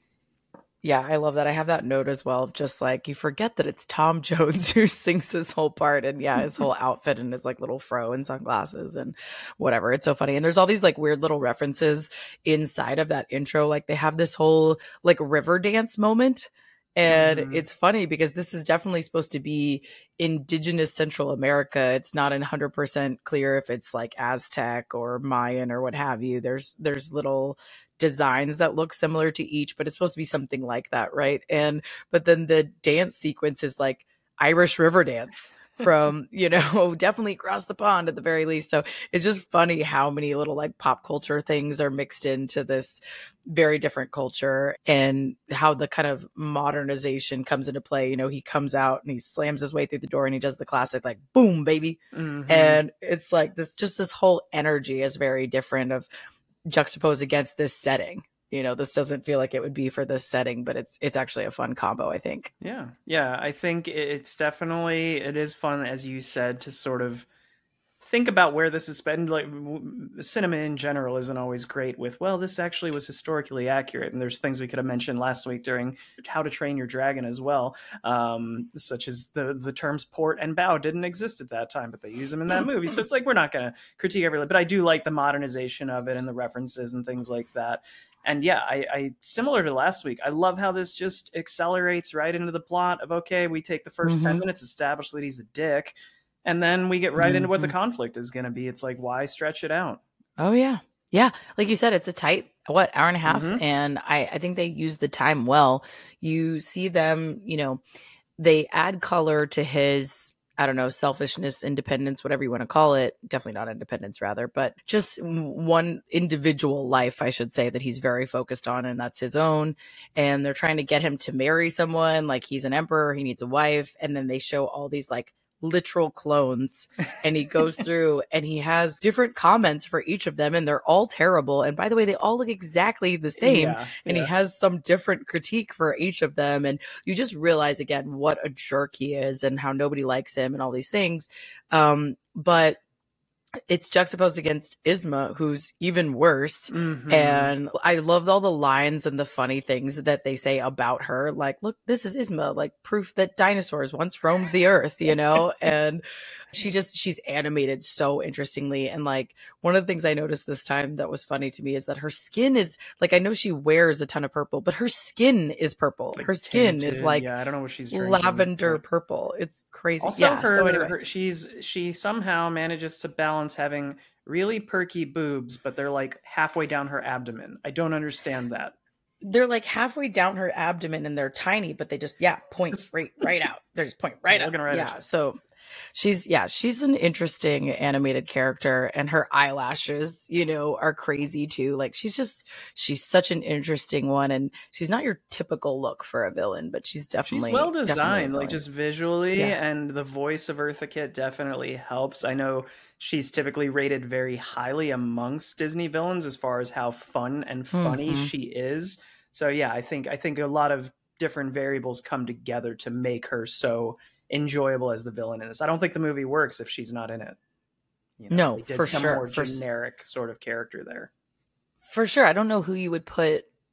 [SPEAKER 1] Yeah, I love that. I have that note as well. Just like, you forget that it's Tom Jones who sings this whole part, and yeah, his whole outfit and his like little fro and sunglasses and whatever. It's so funny. And there's all these like weird little references inside of that intro. Like they have this whole like river dance moment. And
[SPEAKER 2] Mhm.
[SPEAKER 1] it's funny because this is definitely supposed to be indigenous Central America. It's not one hundred percent clear if it's like Aztec or Mayan or what have you. There's there's little designs that look similar to each, but it's supposed to be something like that, right? And but then the dance sequence is like Irish river dance from, you know, definitely across the pond at the very least. So it's just funny how many little like pop culture things are mixed into this very different culture, and how the kind of modernization comes into play. You know, he comes out and he slams his way through the door and he does the classic like boom baby.
[SPEAKER 2] Mhm.
[SPEAKER 1] And it's like this, just this whole energy is very different, of juxtaposed against this setting. You know, this doesn't feel like it would be for this setting, but it's it's actually a fun combo, I think.
[SPEAKER 2] Yeah, yeah, I think it's definitely, it is fun, as you said, to sort of think about where this is spent. Like w- cinema in general isn't always great with, well, this actually was historically accurate, and there's things we could have mentioned last week during How to Train Your Dragon as well, um, such as the the terms port and bow didn't exist at that time, but they use them in that movie. So it's like, we're not going to critique everything, but I do like the modernization of it and the references and things like that. And yeah, I, I similar to last week, I love how this just accelerates right into the plot of, okay, we take the first ten
[SPEAKER 1] Mhm.
[SPEAKER 2] minutes, establish that he's a dick, and then we get right into what the
[SPEAKER 1] Mhm.
[SPEAKER 2] conflict is going to be. It's like, why stretch it out?
[SPEAKER 1] Oh yeah. Yeah. Like you said, it's a tight, what, hour and a half.
[SPEAKER 2] Mhm.
[SPEAKER 1] And I, I think they use the time well. You see them, you know, they add color to his, I don't know, selfishness, independence, whatever you want to call it. Definitely not independence, rather, but just one individual life, I should say, that he's very focused on, and that's his own. And they're trying to get him to marry someone. Like, he's an emperor, he needs a wife. And then they show all these like literal clones, and he goes through and he has different comments for each of them, and they're all terrible. And by the way, they all look exactly the same.
[SPEAKER 2] Yeah,
[SPEAKER 1] And
[SPEAKER 2] yeah.
[SPEAKER 1] he has some different critique for each of them. And you just realize again what a jerk he is and how nobody likes him and all these things. Um, but it's juxtaposed against Isma, who's even worse.
[SPEAKER 2] Mhm.
[SPEAKER 1] And I loved all the lines and the funny things that they say about her. Like, look, this is Isma, like proof that dinosaurs once roamed the earth, you know? And she just, she's animated so interestingly. And like, one of the things I noticed this time that was funny to me is that her skin is like, I know she wears a ton of purple, but her skin is purple.
[SPEAKER 2] Like
[SPEAKER 1] her skin
[SPEAKER 2] tinted.
[SPEAKER 1] is like
[SPEAKER 2] Yeah, I don't know what she's drinking,
[SPEAKER 1] lavender
[SPEAKER 2] but-
[SPEAKER 1] purple. It's crazy.
[SPEAKER 2] Also,
[SPEAKER 1] yeah.
[SPEAKER 2] her,
[SPEAKER 1] so anyway.
[SPEAKER 2] her she's she somehow manages to balance having really perky boobs, but they're like halfway down her abdomen. I don't understand that.
[SPEAKER 1] They're like halfway down her abdomen and they're tiny, but they just, yeah, point right, right out. They just point right
[SPEAKER 2] They're
[SPEAKER 1] out.
[SPEAKER 2] looking right at
[SPEAKER 1] yeah.
[SPEAKER 2] you.
[SPEAKER 1] So she's, yeah, she's an interesting animated character, and her eyelashes, you know, are crazy too. Like, she's just, she's such an interesting one, and she's not your typical look for a villain, but she's definitely,
[SPEAKER 2] She's well
[SPEAKER 1] definitely a
[SPEAKER 2] designed, like
[SPEAKER 1] villain.
[SPEAKER 2] just visually,
[SPEAKER 1] Yeah.
[SPEAKER 2] and the voice of Eartha Kitt definitely helps. I know she's typically rated very highly amongst Disney villains as far as how fun and funny
[SPEAKER 1] Mhm.
[SPEAKER 2] she is. So yeah, I think I think a lot of different variables come together to make her so enjoyable as the villain in this. I don't think the movie works if she's not in it. You know,
[SPEAKER 1] No,
[SPEAKER 2] they did
[SPEAKER 1] for
[SPEAKER 2] some
[SPEAKER 1] sure,
[SPEAKER 2] more
[SPEAKER 1] for s-
[SPEAKER 2] generic sort of character there.
[SPEAKER 1] For sure. I don't know who you would put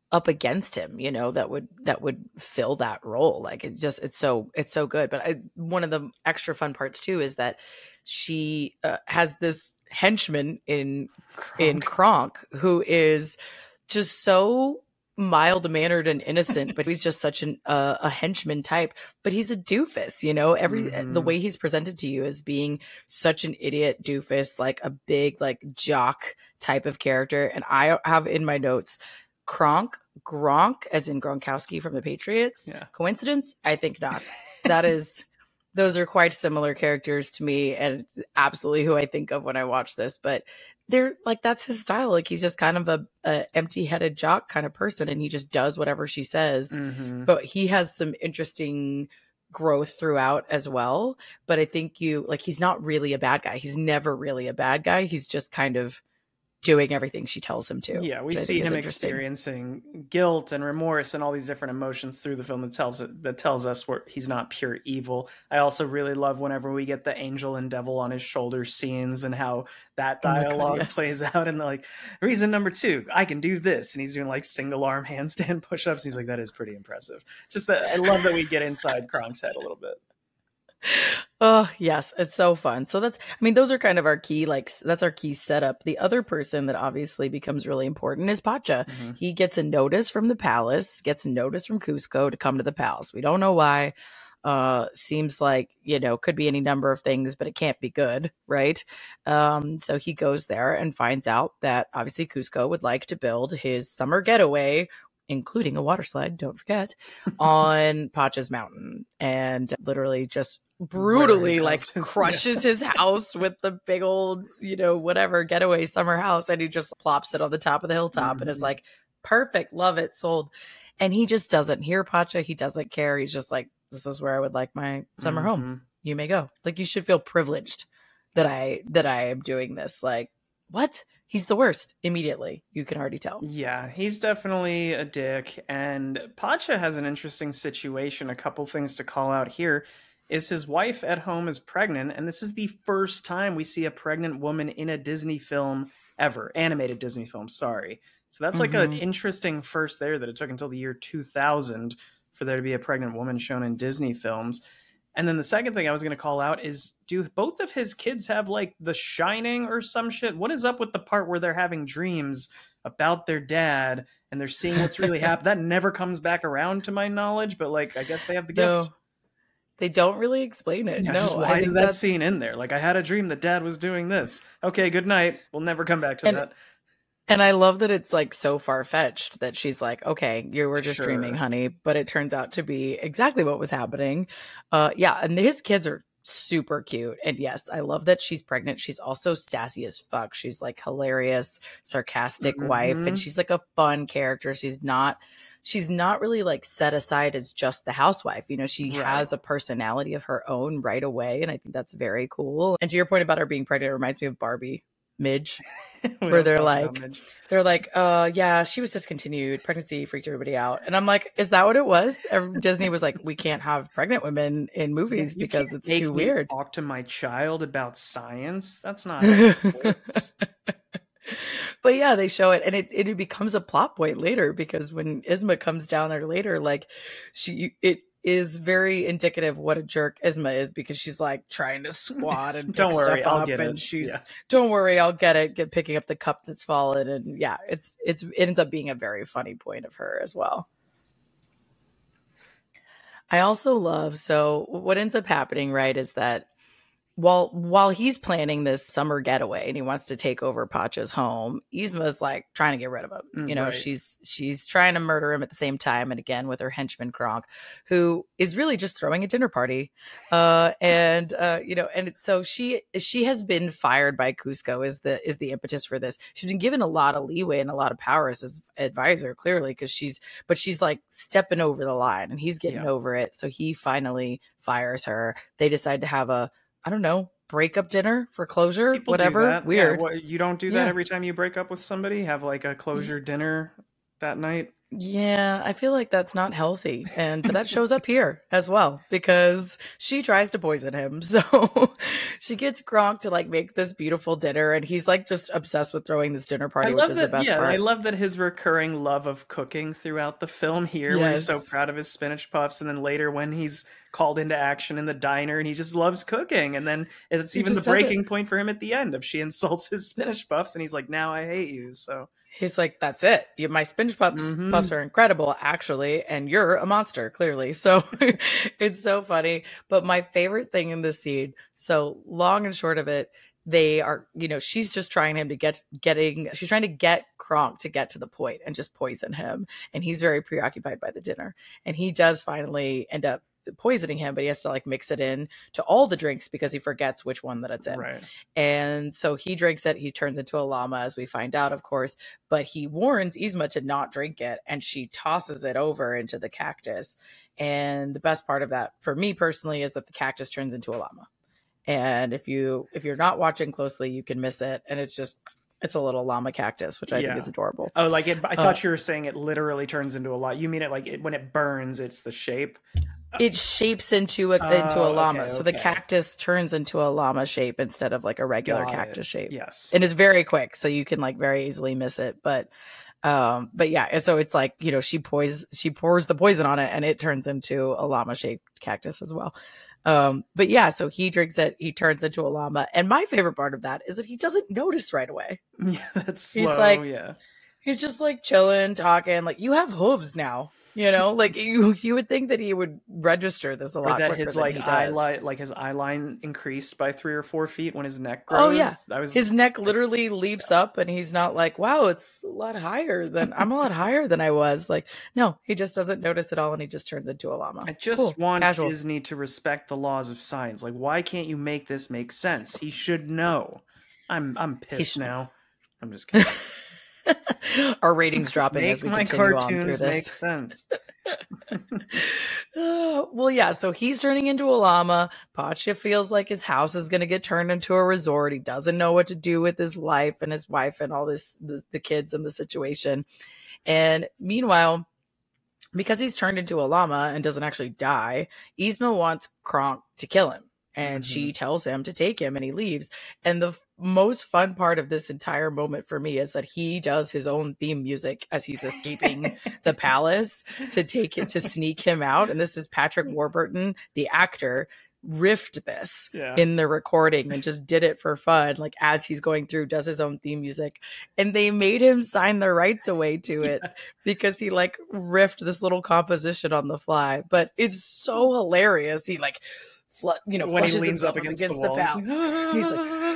[SPEAKER 1] up against him, you know, that would that would fill that role. Like it just it's so it's so good. But I, one of the extra fun parts too is that she uh, has this henchman in
[SPEAKER 2] Kronk.
[SPEAKER 1] in Kronk who is just so mild mannered and innocent, but he's just such an uh, a henchman type. But he's a doofus, you know. Every
[SPEAKER 2] Mhm.
[SPEAKER 1] the way he's presented to you as being such an idiot doofus, like a big like jock type of character. And I have in my notes Kronk, Gronk, as in Gronkowski from the Patriots.
[SPEAKER 2] Yeah.
[SPEAKER 1] Coincidence? I think not. That is, those are quite similar characters to me, and absolutely who I think of when I watch this. But they're like, that's his style. Like he's just kind of a, a empty-headed jock kind of person, and he just does whatever she says.
[SPEAKER 2] Mhm.
[SPEAKER 1] But he has some interesting growth throughout as well. But I think you like, he's not really a bad guy. He's never really a bad guy. He's just kind of doing everything she tells him to.
[SPEAKER 2] Yeah, we
[SPEAKER 1] which I
[SPEAKER 2] see
[SPEAKER 1] think is
[SPEAKER 2] him
[SPEAKER 1] interesting.
[SPEAKER 2] experiencing guilt and remorse and all these different emotions through the film that tells it that tells us where he's not pure evil. I also really love whenever we get the angel and devil on his shoulder scenes and how that
[SPEAKER 1] Oh my God,
[SPEAKER 2] dialogue
[SPEAKER 1] yes.
[SPEAKER 2] plays out. And like, reason number two, I can do this, and he's doing like single arm handstand push-ups. He's like, that is pretty impressive. Just that I love that we get inside Kronk's head a little bit.
[SPEAKER 1] Oh, yes, it's so fun. So that's, I mean, those are kind of our key, like, that's our key setup. The other person that obviously becomes really important is Pacha.
[SPEAKER 2] Mhm.
[SPEAKER 1] He gets a notice from the palace, gets a notice from Cusco to come to the palace. We don't know why. Uh, seems like, you know, could be any number of things, but it can't be good, right? Um, so he goes there and finds out that obviously Cusco would like to build his summer getaway, including a water slide, don't forget, on Pacha's mountain, and literally just brutally
[SPEAKER 2] his
[SPEAKER 1] like
[SPEAKER 2] house is,
[SPEAKER 1] crushes his house with the big old, you know, whatever getaway summer house, and he just plops it on the top of the hilltop and is
[SPEAKER 2] Mhm.
[SPEAKER 1] like, perfect, love it, sold. And he just doesn't hear Pacha. He doesn't care. He's just like, this is where I would like my summer home.
[SPEAKER 2] Mhm.
[SPEAKER 1] You may go. Like, you should feel privileged that I that I am doing this. Like, what? He's the worst immediately. You can already tell.
[SPEAKER 2] Yeah, he's definitely a dick. And Pacha has an interesting situation. A couple things to call out here is his wife at home is pregnant, and this is the first time we see a pregnant woman in a Disney film ever, animated Disney film, sorry. So that's like an
[SPEAKER 1] Mhm.
[SPEAKER 2] interesting first there, that it took until the year two thousand for there to be a pregnant woman shown in Disney films. And then the second thing I was going to call out is, do both of his kids have like The Shining or some shit? What is up with the part where they're having dreams about their dad and they're seeing what's really happening? That never comes back around to my knowledge, but like, I guess they have the
[SPEAKER 1] No,
[SPEAKER 2] gift.
[SPEAKER 1] they don't really explain it.
[SPEAKER 2] Yeah,
[SPEAKER 1] no,
[SPEAKER 2] just
[SPEAKER 1] I
[SPEAKER 2] why
[SPEAKER 1] think
[SPEAKER 2] is that
[SPEAKER 1] that's-
[SPEAKER 2] scene in there? Like, I had a dream that dad was doing this. Okay, good night. We'll never come back to
[SPEAKER 1] And-
[SPEAKER 2] that.
[SPEAKER 1] And I love that it's like so far fetched that she's like, okay, you were just
[SPEAKER 2] Sure.
[SPEAKER 1] dreaming, honey. But it turns out to be exactly what was happening. Uh, yeah. And his kids are super cute. And yes, I love that she's pregnant. She's also sassy as fuck. She's like hilarious, sarcastic wife.
[SPEAKER 2] Mhm.
[SPEAKER 1] And she's like a fun character. She's not. She's not really like set aside as just the housewife. You know, she
[SPEAKER 2] Right.
[SPEAKER 1] has a personality of her own right away. And I think that's very cool. And to your point about her being pregnant, it reminds me of Barbie, Midge.
[SPEAKER 2] We
[SPEAKER 1] where
[SPEAKER 2] don't
[SPEAKER 1] they're
[SPEAKER 2] talk
[SPEAKER 1] like-
[SPEAKER 2] about Midge.
[SPEAKER 1] They're like, uh, yeah, she was discontinued. Pregnancy freaked everybody out. And I'm like, is that what it was? Every- Disney was like, we can't have pregnant women in movies
[SPEAKER 2] You
[SPEAKER 1] because
[SPEAKER 2] can't
[SPEAKER 1] it's
[SPEAKER 2] make
[SPEAKER 1] too
[SPEAKER 2] me
[SPEAKER 1] weird.
[SPEAKER 2] Talk to my child about science. That's not how it works.
[SPEAKER 1] But yeah, they show it, and it, it becomes a plot point later, because when Isma comes down there later, like she, it is very indicative of what a jerk Isma is, because she's like trying to squat and pick
[SPEAKER 2] Don't worry,
[SPEAKER 1] stuff
[SPEAKER 2] I'll
[SPEAKER 1] up,
[SPEAKER 2] get
[SPEAKER 1] and
[SPEAKER 2] it.
[SPEAKER 1] she's
[SPEAKER 2] Yeah.
[SPEAKER 1] don't worry, I'll get it, get picking up the cup that's fallen, and yeah, it's it's it ends up being a very funny point of her as well. I also love, so what ends up happening, right, is that while while he's planning this summer getaway and he wants to take over Pacha's home, Yzma's like trying to get rid of him.
[SPEAKER 2] Mm,
[SPEAKER 1] You know,
[SPEAKER 2] right.
[SPEAKER 1] she's she's trying to murder him at the same time, and again with her henchman Kronk, who is really just throwing a dinner party. Uh, and uh, you know, and it's, so she she has been fired by Cusco is the is the impetus for this. She's been given a lot of leeway and a lot of power as his advisor, clearly, because she's but she's like stepping over the line, and he's getting
[SPEAKER 2] Yeah.
[SPEAKER 1] over it. So he finally fires her. They decide to have a I don't know, breakup dinner for closure,
[SPEAKER 2] People do
[SPEAKER 1] whatever.
[SPEAKER 2] that. Yeah,
[SPEAKER 1] Weird.
[SPEAKER 2] what, you don't do that
[SPEAKER 1] Yeah.
[SPEAKER 2] every time you break up with somebody? Have like a closure dinner that night?
[SPEAKER 1] Yeah, I feel like that's not healthy. And that shows up here as well because she tries to poison him. So she gets Kronk to like make this beautiful dinner and he's like just obsessed with throwing this dinner
[SPEAKER 2] I
[SPEAKER 1] party, which
[SPEAKER 2] love
[SPEAKER 1] is the
[SPEAKER 2] that.
[SPEAKER 1] best
[SPEAKER 2] Yeah, I
[SPEAKER 1] part.
[SPEAKER 2] love that his recurring love of cooking throughout the film here, where he's so
[SPEAKER 1] Yes.
[SPEAKER 2] proud of his spinach puffs, and then later when he's called into action in the diner, and he just loves cooking, and then it's
[SPEAKER 1] He
[SPEAKER 2] even the
[SPEAKER 1] just does it.
[SPEAKER 2] breaking point for him at the end of she insults his spinach puffs, and he's like, "Now I hate you." So
[SPEAKER 1] He's like, that's it. You, my spinach puffs puffs
[SPEAKER 2] hmm
[SPEAKER 1] are incredible, actually, and you're a monster, clearly. So it's so funny. But my favorite thing in this scene, so long and short of it, they are, you know, she's just trying him to get getting, she's trying to get Kronk to get to the point and just poison him. And he's very preoccupied by the dinner. And he does finally end up poisoning him, but he has to like mix it in to all the drinks because he forgets which one that it's in.
[SPEAKER 2] right.
[SPEAKER 1] And so he drinks it. He turns into a llama, as we find out, of course. But he warns Yzma to not drink it, and she tosses it over into the cactus. And the best part of that, for me personally, is that the cactus turns into a llama. And if you if you're not watching closely, you can miss it. And it's just it's a little llama cactus, which I think
[SPEAKER 2] Yeah.
[SPEAKER 1] is adorable.
[SPEAKER 2] Oh, like it, I
[SPEAKER 1] Uh,
[SPEAKER 2] thought you were saying it literally turns into a lot. You mean it like it, when it burns, it's the shape?
[SPEAKER 1] it shapes into a into a
[SPEAKER 2] Oh,
[SPEAKER 1] llama,
[SPEAKER 2] okay,
[SPEAKER 1] so the
[SPEAKER 2] okay.
[SPEAKER 1] cactus turns into a llama shape instead of like a regular
[SPEAKER 2] Got
[SPEAKER 1] cactus
[SPEAKER 2] it.
[SPEAKER 1] shape.
[SPEAKER 2] Yes.
[SPEAKER 1] And it's very quick, so you can like very easily miss it. But um, but yeah, and so it's like, you know, she poise she pours the poison on it, and it turns into a llama shaped cactus as well. Um, but yeah, so he drinks it, he turns into a llama, and my favorite part of that is that he doesn't notice right away.
[SPEAKER 2] Yeah, that's
[SPEAKER 1] He's
[SPEAKER 2] slow.
[SPEAKER 1] like,
[SPEAKER 2] yeah.
[SPEAKER 1] he's just like chilling, talking, like, you have hooves now, you know, like you you would think that he would register this a
[SPEAKER 2] Or
[SPEAKER 1] lot
[SPEAKER 2] that
[SPEAKER 1] quicker
[SPEAKER 2] his
[SPEAKER 1] than
[SPEAKER 2] like
[SPEAKER 1] he
[SPEAKER 2] eye
[SPEAKER 1] does.
[SPEAKER 2] line, like his eye line increased by three or four feet when his neck grows.
[SPEAKER 1] Oh yeah,
[SPEAKER 2] That was
[SPEAKER 1] his neck literally leaps up, and he's not like, wow, it's a lot higher than I'm a lot higher than I was. Like, no, he just doesn't notice at all, and he just turns into a llama.
[SPEAKER 2] I just
[SPEAKER 1] Cool,
[SPEAKER 2] want
[SPEAKER 1] casual.
[SPEAKER 2] Disney to respect the laws of science. Like, why can't you make this make sense? He should know. I'm I'm pissed
[SPEAKER 1] should-
[SPEAKER 2] now. I'm just kidding.
[SPEAKER 1] Our ratings dropping as
[SPEAKER 2] Make
[SPEAKER 1] we
[SPEAKER 2] my
[SPEAKER 1] continue on through
[SPEAKER 2] cartoons make
[SPEAKER 1] this.
[SPEAKER 2] sense.
[SPEAKER 1] Uh, well, yeah, so he's turning into a llama. Pacha feels like his house is going to get turned into a resort. He doesn't know what to do with his life and his wife and all this, the, the kids and the situation. And meanwhile, because he's turned into a llama and doesn't actually die, Yzma wants Kronk to kill him. And
[SPEAKER 2] Mhm.
[SPEAKER 1] she tells him to take him, and he leaves. And the f- most fun part of this entire moment for me is that he does his own theme music as he's escaping the palace to take it to sneak him out. And this is Patrick Warburton, the actor, riffed this
[SPEAKER 2] Yeah.
[SPEAKER 1] in the recording and just did it for fun, like as he's going through, does his own theme music. And they made him sign the rights away to it
[SPEAKER 2] Yeah.
[SPEAKER 1] because he like riffed this little composition on the fly. But it's so hilarious. He like fl- you know,
[SPEAKER 2] When he
[SPEAKER 1] flushes
[SPEAKER 2] leans
[SPEAKER 1] himself
[SPEAKER 2] up against, the wall,
[SPEAKER 1] pal.
[SPEAKER 2] he's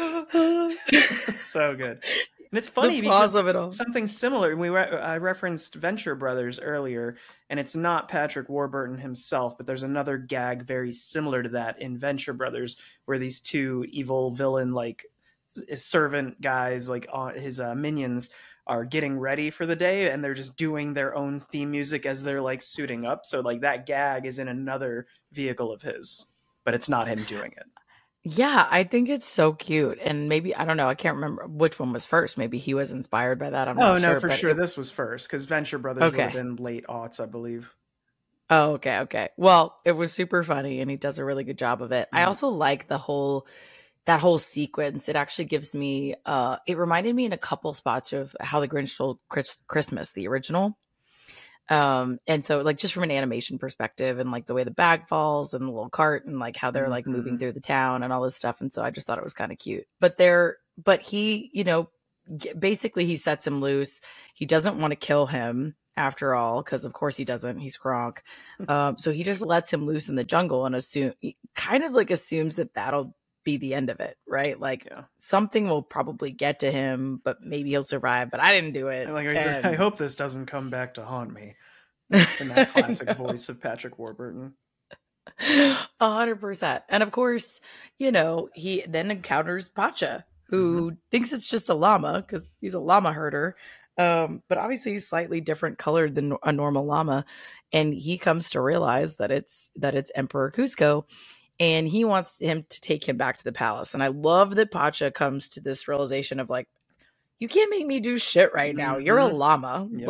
[SPEAKER 1] He's
[SPEAKER 2] like, so good. And it's funny
[SPEAKER 1] The pause
[SPEAKER 2] because
[SPEAKER 1] of it all.
[SPEAKER 2] something similar. We re- I referenced Venture Brothers earlier, and it's not Patrick Warburton himself, but there's another gag very similar to that in Venture Brothers, where these two evil villain like servant guys, like uh, his uh, minions, are getting ready for the day, and they're just doing their own theme music as they're like suiting up. So like that gag is in another vehicle of his, but it's not him doing it.
[SPEAKER 1] Yeah, I think it's so cute. And maybe, I don't know, I can't remember which one was first. Maybe he was inspired by that. I'm
[SPEAKER 2] Oh
[SPEAKER 1] not
[SPEAKER 2] no,
[SPEAKER 1] sure.
[SPEAKER 2] for
[SPEAKER 1] but
[SPEAKER 2] sure
[SPEAKER 1] it-
[SPEAKER 2] this was first, because Venture Brothers would
[SPEAKER 1] Okay.
[SPEAKER 2] have been late aughts, I believe.
[SPEAKER 1] Oh, okay, okay. Well, it was super funny, and he does a really good job of it. I
[SPEAKER 2] Mhm.
[SPEAKER 1] also like the whole that whole sequence. It actually gives me uh it reminded me in a couple spots of How the Grinch Stole Chris- Christmas, the original. Um and so like just from an animation perspective, and like the way the bag falls and the little cart, and like how they're like moving
[SPEAKER 2] Mhm.
[SPEAKER 1] through the town and all this stuff. And so I just thought it was kind of cute. But they're but he, you know, g- basically he sets him loose. He doesn't want to kill him after all, because of course he doesn't. He's Kronk. Um, so he just lets him loose in the jungle and assume, he kind of like assumes that that'll be the end of it, right? Like
[SPEAKER 2] Yeah.
[SPEAKER 1] something will probably get to him, but maybe he'll survive. But I didn't do it.
[SPEAKER 2] And like I said,
[SPEAKER 1] And-
[SPEAKER 2] I hope this doesn't come back to haunt me. In that classic
[SPEAKER 1] No.
[SPEAKER 2] voice of Patrick Warburton.
[SPEAKER 1] A hundred percent. And of course, you know, he then encounters Pacha, who thinks it's just a llama because he's a llama herder. Um, but obviously he's slightly different colored than a normal llama. And he comes to realize that it's that it's Emperor Cusco, and he wants him to take him back to the palace. And I love that Pacha comes to this realization of like, you can't make me do shit right now. You're a
[SPEAKER 2] Mhm.
[SPEAKER 1] llama.
[SPEAKER 2] Yep.
[SPEAKER 1] Like,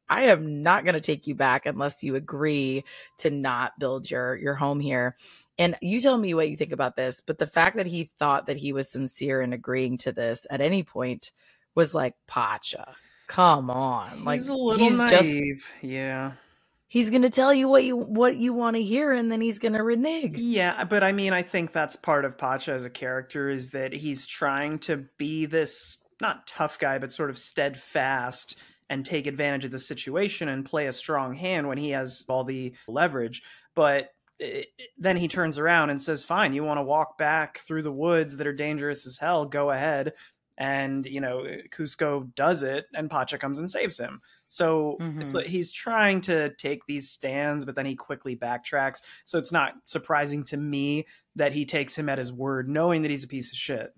[SPEAKER 1] I am not going to take you back unless you agree to not build your your home here. And you tell me what you think about this, but the fact that he thought that he was sincere in agreeing to this at any point was like, Pacha, come on. Like,
[SPEAKER 2] He's a little
[SPEAKER 1] he's just
[SPEAKER 2] naive. Yeah.
[SPEAKER 1] he's going to tell you what you what you want to hear, and then he's going to renege.
[SPEAKER 2] Yeah, but I mean, I think that's part of Pacha as a character, is that he's trying to be this, not tough guy, but sort of steadfast and take advantage of the situation and play a strong hand when he has all the leverage. But it, then he turns around and says, fine, you want to walk back through the woods that are dangerous as hell, go ahead. And, you know, Kuzco does it, and Pacha comes and saves him. So mm-hmm. it's like he's trying to take these stands, but then he quickly backtracks. So it's not surprising to me that he takes him at his word, knowing that he's a piece of shit.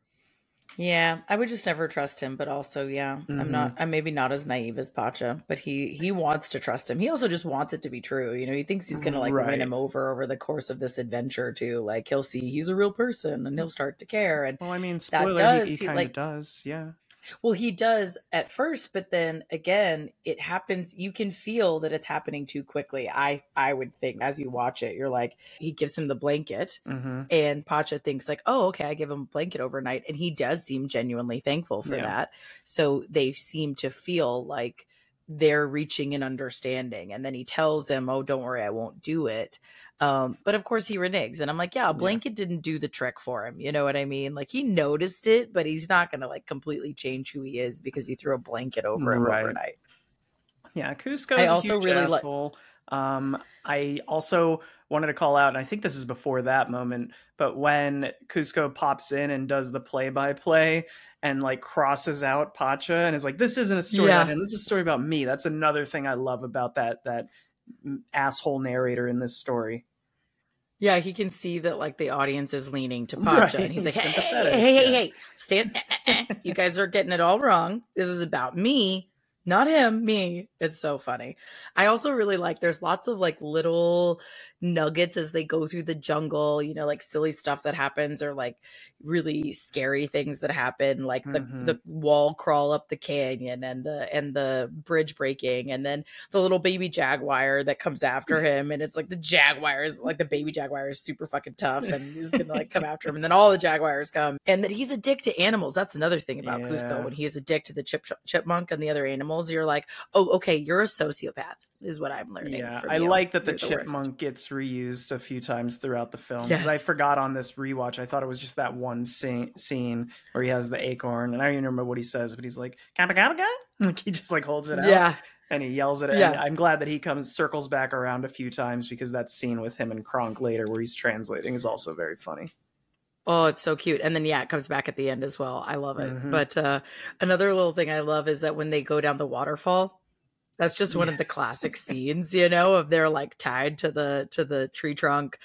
[SPEAKER 1] Yeah, I would just never trust him. But also, yeah, mm-hmm. I'm not, I'm maybe not as naive as Pacha, but he, he wants to trust him. He also just wants it to be true. You know, he thinks he's going to like right. win him over over the course of this adventure too. Like he'll see he's a real person and he'll start to care. And
[SPEAKER 2] well, I mean, spoiler, that does, he, he, he kind of like, does. Yeah.
[SPEAKER 1] Well, he does at first, but then again, it happens. You can feel that it's happening too quickly. I, I would think as you watch it, you're like, he gives him the blanket mm-hmm. and Pacha thinks like, oh, okay, I give him a blanket overnight. And he does seem genuinely thankful for yeah. that. So they seem to feel like they're reaching an understanding. And then he tells them, oh, don't worry, I won't do it. Um, but of course he reneges. And I'm like, yeah, a blanket yeah. didn't do the trick for him. You know what I mean? Like he noticed it, but he's not going to like completely change who he is because you threw a blanket over him right. overnight.
[SPEAKER 2] Yeah. Kuzco's I also a huge really asshole. Li- um, I also wanted to call out, and I think this is before that moment, but when Kuzco pops in and does the play by play and like crosses out Pacha and is like, this isn't a story yeah. about him. This is a story about me. That's another thing I love about that, that asshole narrator in this story.
[SPEAKER 1] Yeah, he can see that like the audience is leaning to Pacha, right. and he's like, hey, hey, hey,
[SPEAKER 2] yeah.
[SPEAKER 1] hey, hey, stand, eh, eh, eh. You guys are getting it all wrong. This is about me, not him, me. It's so funny. I also really like, there's lots of like little nuggets as they go through the jungle, you know, like silly stuff that happens or like really scary things that happen, like the, mm-hmm. the wall crawl up the canyon and the and the bridge breaking, and then the little baby jaguar that comes after him, and it's like the jaguar is like the baby jaguar is super fucking tough and he's gonna like come after him, and then all the jaguars come, and that he's a dick to animals. That's another thing about yeah. Kuzco, when he is a dick to the chip, chipmunk and the other animals, you're like, oh, okay, you're a sociopath is what I'm learning.
[SPEAKER 2] Yeah,
[SPEAKER 1] from
[SPEAKER 2] I
[SPEAKER 1] you.
[SPEAKER 2] like that the
[SPEAKER 1] You're
[SPEAKER 2] chipmunk
[SPEAKER 1] the
[SPEAKER 2] gets reused a few times throughout the film,
[SPEAKER 1] yes.
[SPEAKER 2] because I forgot on this rewatch. I thought it was just that one scene, scene where he has the acorn, and I don't even remember what he says, but he's like, "Kappa kappa kappa," like he just like holds it out,
[SPEAKER 1] yeah,
[SPEAKER 2] and he yells at it.
[SPEAKER 1] Yeah.
[SPEAKER 2] And I'm glad that he comes circles back around a few times, because that scene with him and Kronk later, where he's translating, is also very funny.
[SPEAKER 1] Oh, it's so cute. And then, yeah, it comes back at the end as well. I love it.
[SPEAKER 2] Mm-hmm.
[SPEAKER 1] But uh, another little thing I love is that when they go down the waterfall, that's just one of the classic scenes, you know, of they're like tied to the to the tree trunk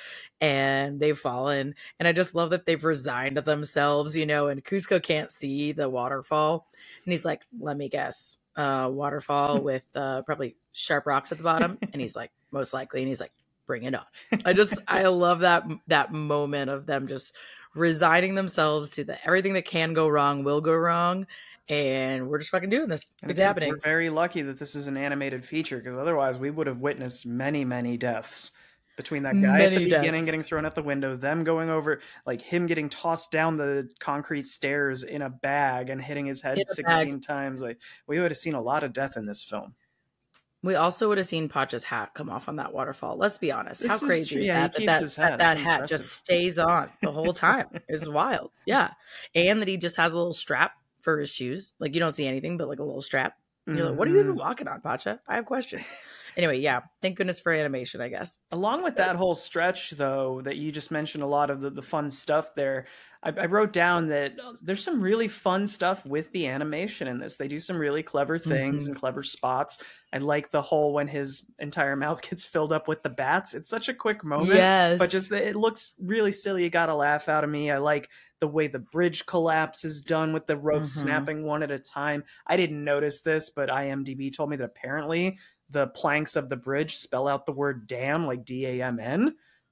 [SPEAKER 1] and they've fallen. And I just love that they've resigned to themselves, you know, and Kuzco can't see the waterfall. And he's like, let me guess, uh, waterfall with uh, probably sharp rocks at the bottom. And he's like, most likely. And he's like, bring it on. I just, I love that that moment of them just resigning themselves to the everything that can go wrong will go wrong. And we're just fucking doing this. It's happening.
[SPEAKER 2] We're very lucky that this is an animated feature, because otherwise we would have witnessed many, many deaths. Between that guy many at the beginning deaths. Getting thrown out the window, them going over, like him getting tossed down the concrete stairs in a bag and hitting his head sixteen bag. times. Like we would have seen a lot of death in this film.
[SPEAKER 1] We also would have seen Pacha's hat come off on that waterfall. Let's be honest.
[SPEAKER 2] This
[SPEAKER 1] How crazy is,
[SPEAKER 2] is yeah,
[SPEAKER 1] that? That, that,
[SPEAKER 2] hat.
[SPEAKER 1] that, that hat just stays on the whole time. It's wild. Yeah. And that he just has a little strap for his shoes. Like you don't see anything but like a little strap. And you're
[SPEAKER 2] mm-hmm.
[SPEAKER 1] like, what are you even walking on, Pacha? I have questions. Anyway, yeah. Thank goodness for animation, I guess.
[SPEAKER 2] Along with that whole stretch, though, that you just mentioned, a lot of the, the fun stuff there, I, I wrote down that there's some really fun stuff with the animation in this. They do some really clever things mm-hmm. and clever spots. I like the whole when his entire mouth gets filled up with the bats. It's such a quick moment,
[SPEAKER 1] yes.
[SPEAKER 2] but just it looks really silly. You got a laugh out of me. I like the way the bridge collapse is done with the ropes mm-hmm. snapping one at a time. I didn't notice this, but IMDb told me that apparently the planks of the bridge spell out the word damn, like D A M N.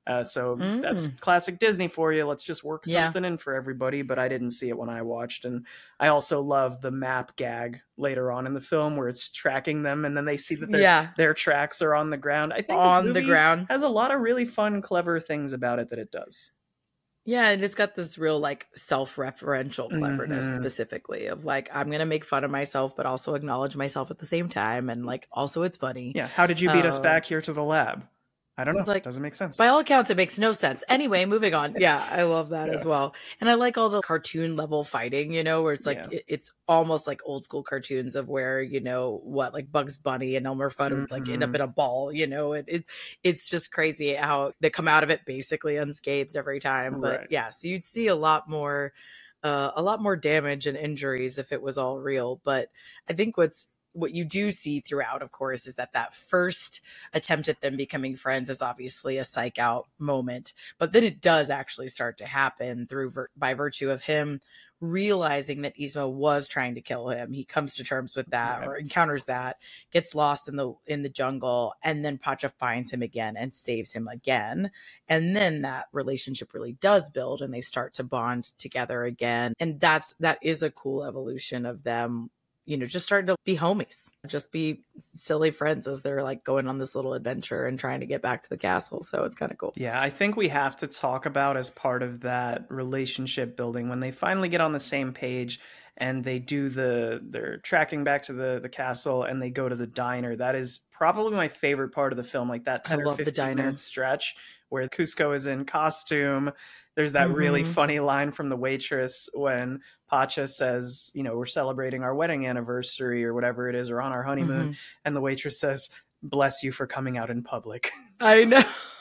[SPEAKER 2] Uh, so
[SPEAKER 1] Mm.
[SPEAKER 2] that's classic Disney for you. Let's just work
[SPEAKER 1] Yeah.
[SPEAKER 2] something in for everybody. But I didn't see it when I watched. And I also love the map gag later on in the film where it's tracking them and then they see that their,
[SPEAKER 1] Yeah.
[SPEAKER 2] their tracks are on the ground. I think
[SPEAKER 1] On
[SPEAKER 2] this
[SPEAKER 1] the
[SPEAKER 2] movie
[SPEAKER 1] ground.
[SPEAKER 2] has a lot of really fun, clever things about it that it does.
[SPEAKER 1] Yeah, and it's got this real like self-referential cleverness
[SPEAKER 2] Mhm.
[SPEAKER 1] specifically of like, I'm going to make fun of myself, but also acknowledge myself at the same time. And like, also it's funny.
[SPEAKER 2] Yeah. How did you beat us
[SPEAKER 1] Uh,
[SPEAKER 2] back here to the lab? I don't know.
[SPEAKER 1] It's like,
[SPEAKER 2] Doesn't make sense.
[SPEAKER 1] By all accounts, it makes no sense. Anyway, moving on. Yeah, I love that
[SPEAKER 2] Yeah.
[SPEAKER 1] as well. And I like all the cartoon level fighting, you know, where it's like,
[SPEAKER 2] Yeah.
[SPEAKER 1] it, it's almost like old school cartoons of where, you know, what, like Bugs Bunny and Elmer Fudd would like end up
[SPEAKER 2] Mhm.
[SPEAKER 1] in a ball, you know, it, it it's just crazy how they come out of it basically unscathed every time. But
[SPEAKER 2] Right.
[SPEAKER 1] yeah, so you'd see a lot more, uh, a lot more damage and injuries if it was all real. But I think what's, what you do see throughout, of course, is that that first attempt at them becoming friends is obviously a psych out moment, but then it does actually start to happen through vir- by virtue of him realizing that Yzma was trying to kill him. He comes to terms with that
[SPEAKER 2] Right.
[SPEAKER 1] or encounters that, gets lost in the in the jungle, and then Pacha finds him again and saves him again. And then that relationship really does build and they start to bond together again. And that's that is a cool evolution of them, you know, just starting to be homies, just be silly friends as they're like going on this little adventure and trying to get back to the castle. So it's kind of cool.
[SPEAKER 2] Yeah, I think we have to talk about as part of that relationship building when they finally get on the same page and they do the they're tracking back to the the castle and they go to the diner. That is probably my favorite part of the film, like that ten
[SPEAKER 1] I
[SPEAKER 2] or
[SPEAKER 1] love the
[SPEAKER 2] fifteen
[SPEAKER 1] diner.
[SPEAKER 2] minute stretch where Cusco is in costume. There's that really
[SPEAKER 1] Mhm.
[SPEAKER 2] funny line from the waitress when Pacha says, you know, we're celebrating our wedding anniversary or whatever it is, or on our honeymoon.
[SPEAKER 1] Mhm.
[SPEAKER 2] And the waitress says, bless you for coming out in public.
[SPEAKER 1] I know.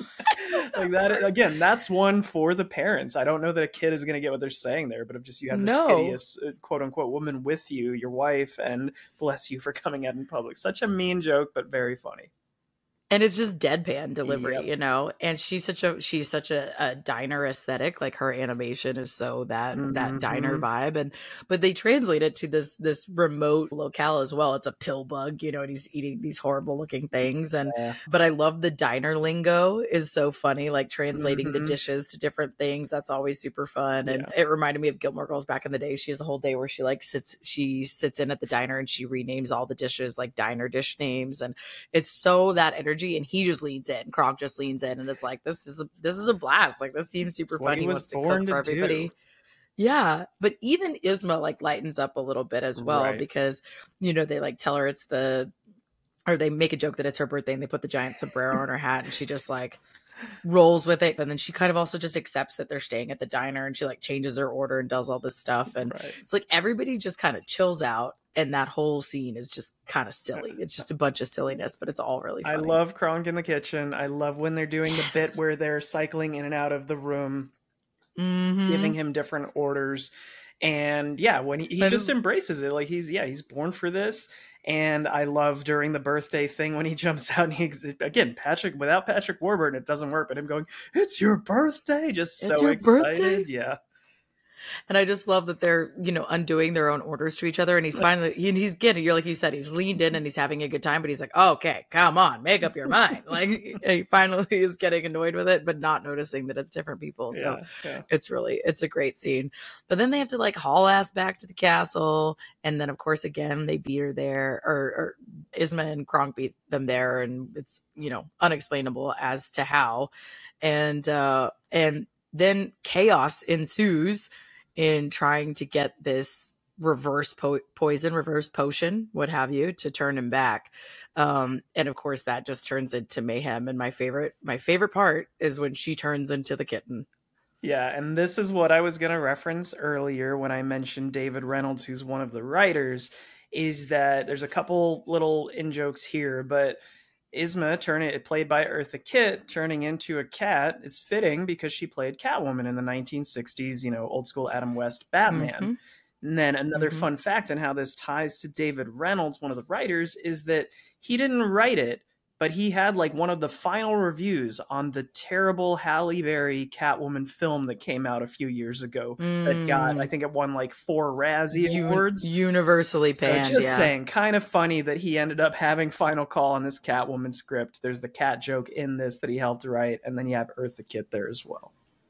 [SPEAKER 2] Like that again, that's one for the parents. I don't know that a kid is going to get what they're saying there, but if just you have this
[SPEAKER 1] No.
[SPEAKER 2] hideous uh, quote unquote woman with you, your wife, and bless you for coming out in public. Such a mean joke, but very funny.
[SPEAKER 1] And it's just deadpan delivery,
[SPEAKER 2] Yep.
[SPEAKER 1] you know. And she's such a she's such a, a diner aesthetic. Like her animation is so that that diner
[SPEAKER 2] Mhm.
[SPEAKER 1] vibe. And but they translate it to this this remote locale as well. It's a pill bug, you know, and he's eating these horrible looking things. And
[SPEAKER 2] Yeah.
[SPEAKER 1] but I love the diner lingo is so funny, like translating the
[SPEAKER 2] Mhm.
[SPEAKER 1] dishes to different things. That's always super fun. And
[SPEAKER 2] Yeah.
[SPEAKER 1] it reminded me of Gilmore Girls back in the day. She has a whole day where she like sits she sits in at the diner and she renames all the dishes like diner dish names. And it's so that energy. And he just leans in. Kronk just leans in and is like, this is a this is a blast. Like this seems super
[SPEAKER 2] It's what
[SPEAKER 1] fun.
[SPEAKER 2] he
[SPEAKER 1] He
[SPEAKER 2] was
[SPEAKER 1] wants to
[SPEAKER 2] born
[SPEAKER 1] cook for
[SPEAKER 2] to
[SPEAKER 1] everybody.
[SPEAKER 2] do.
[SPEAKER 1] Yeah. But even Yzma like lightens up a little bit as well
[SPEAKER 2] Right.
[SPEAKER 1] because, you know, they like tell her it's the or they make a joke that it's her birthday and they put the giant sombrero on her hat and she just like rolls with it. And then she kind of also just accepts that they're staying at the diner and she like changes her order and does all this stuff. And
[SPEAKER 2] Right.
[SPEAKER 1] it's like everybody just kind of chills out. And that whole scene is just kind of silly. It's just a bunch of silliness, but it's all really funny.
[SPEAKER 2] I love Kronk in the kitchen. I love when they're doing
[SPEAKER 1] Yes.
[SPEAKER 2] the bit where they're cycling in and out of the room,
[SPEAKER 1] Mhm.
[SPEAKER 2] giving him different orders. And yeah, when he, he
[SPEAKER 1] But
[SPEAKER 2] just
[SPEAKER 1] it's-
[SPEAKER 2] embraces it, like he's, yeah, he's born for this. And I love during the birthday thing when he jumps out and he, again, Patrick, without Patrick Warburton, it doesn't work, but him going, it's your birthday. Just
[SPEAKER 1] It's
[SPEAKER 2] so
[SPEAKER 1] your
[SPEAKER 2] excited.
[SPEAKER 1] birthday?
[SPEAKER 2] Yeah.
[SPEAKER 1] And I just love that they're, you know, undoing their own orders to each other. And he's finally, he, he's getting, you're like you said, he's leaned in and he's having a good time, but he's like, oh, okay, come on, make up your mind. Like he finally is getting annoyed with it, but not noticing that it's different people. So
[SPEAKER 2] Yeah. Yeah.
[SPEAKER 1] it's really, it's a great scene. But then they have to like haul ass back to the castle. And then of course, again, they beat her there or, or Yzma and Kronk beat them there. And it's, you know, unexplainable as to how. And, uh, and then chaos ensues in trying to get this reverse po- poison, reverse potion, what have you, to turn him back. Um, and of course that just turns into mayhem. And my favorite, my favorite part is when she turns into the kitten.
[SPEAKER 2] Yeah, and this is what I was going to reference earlier when I mentioned David Reynolds, who's one of the writers, is that there's a couple little in-jokes here, but Yzma, turning played by Eartha Kitt, turning into a cat is fitting because she played Catwoman in the nineteen sixties, you know, old school Adam West Batman.
[SPEAKER 1] Mm-hmm.
[SPEAKER 2] And then another
[SPEAKER 1] Mhm.
[SPEAKER 2] fun fact and how this ties to David Reynolds, one of the writers, is that he didn't write it, but he had like one of the final reviews on the terrible Halle Berry Catwoman film that came out a few years ago mm. that got, I think it won like four Razzie Un- Awards.
[SPEAKER 1] Universally panned,
[SPEAKER 2] so just
[SPEAKER 1] yeah.
[SPEAKER 2] saying, kind of funny that he ended up having final call on this Catwoman script. There's the cat joke in this that he helped write, and then you have Eartha Kitt there as well.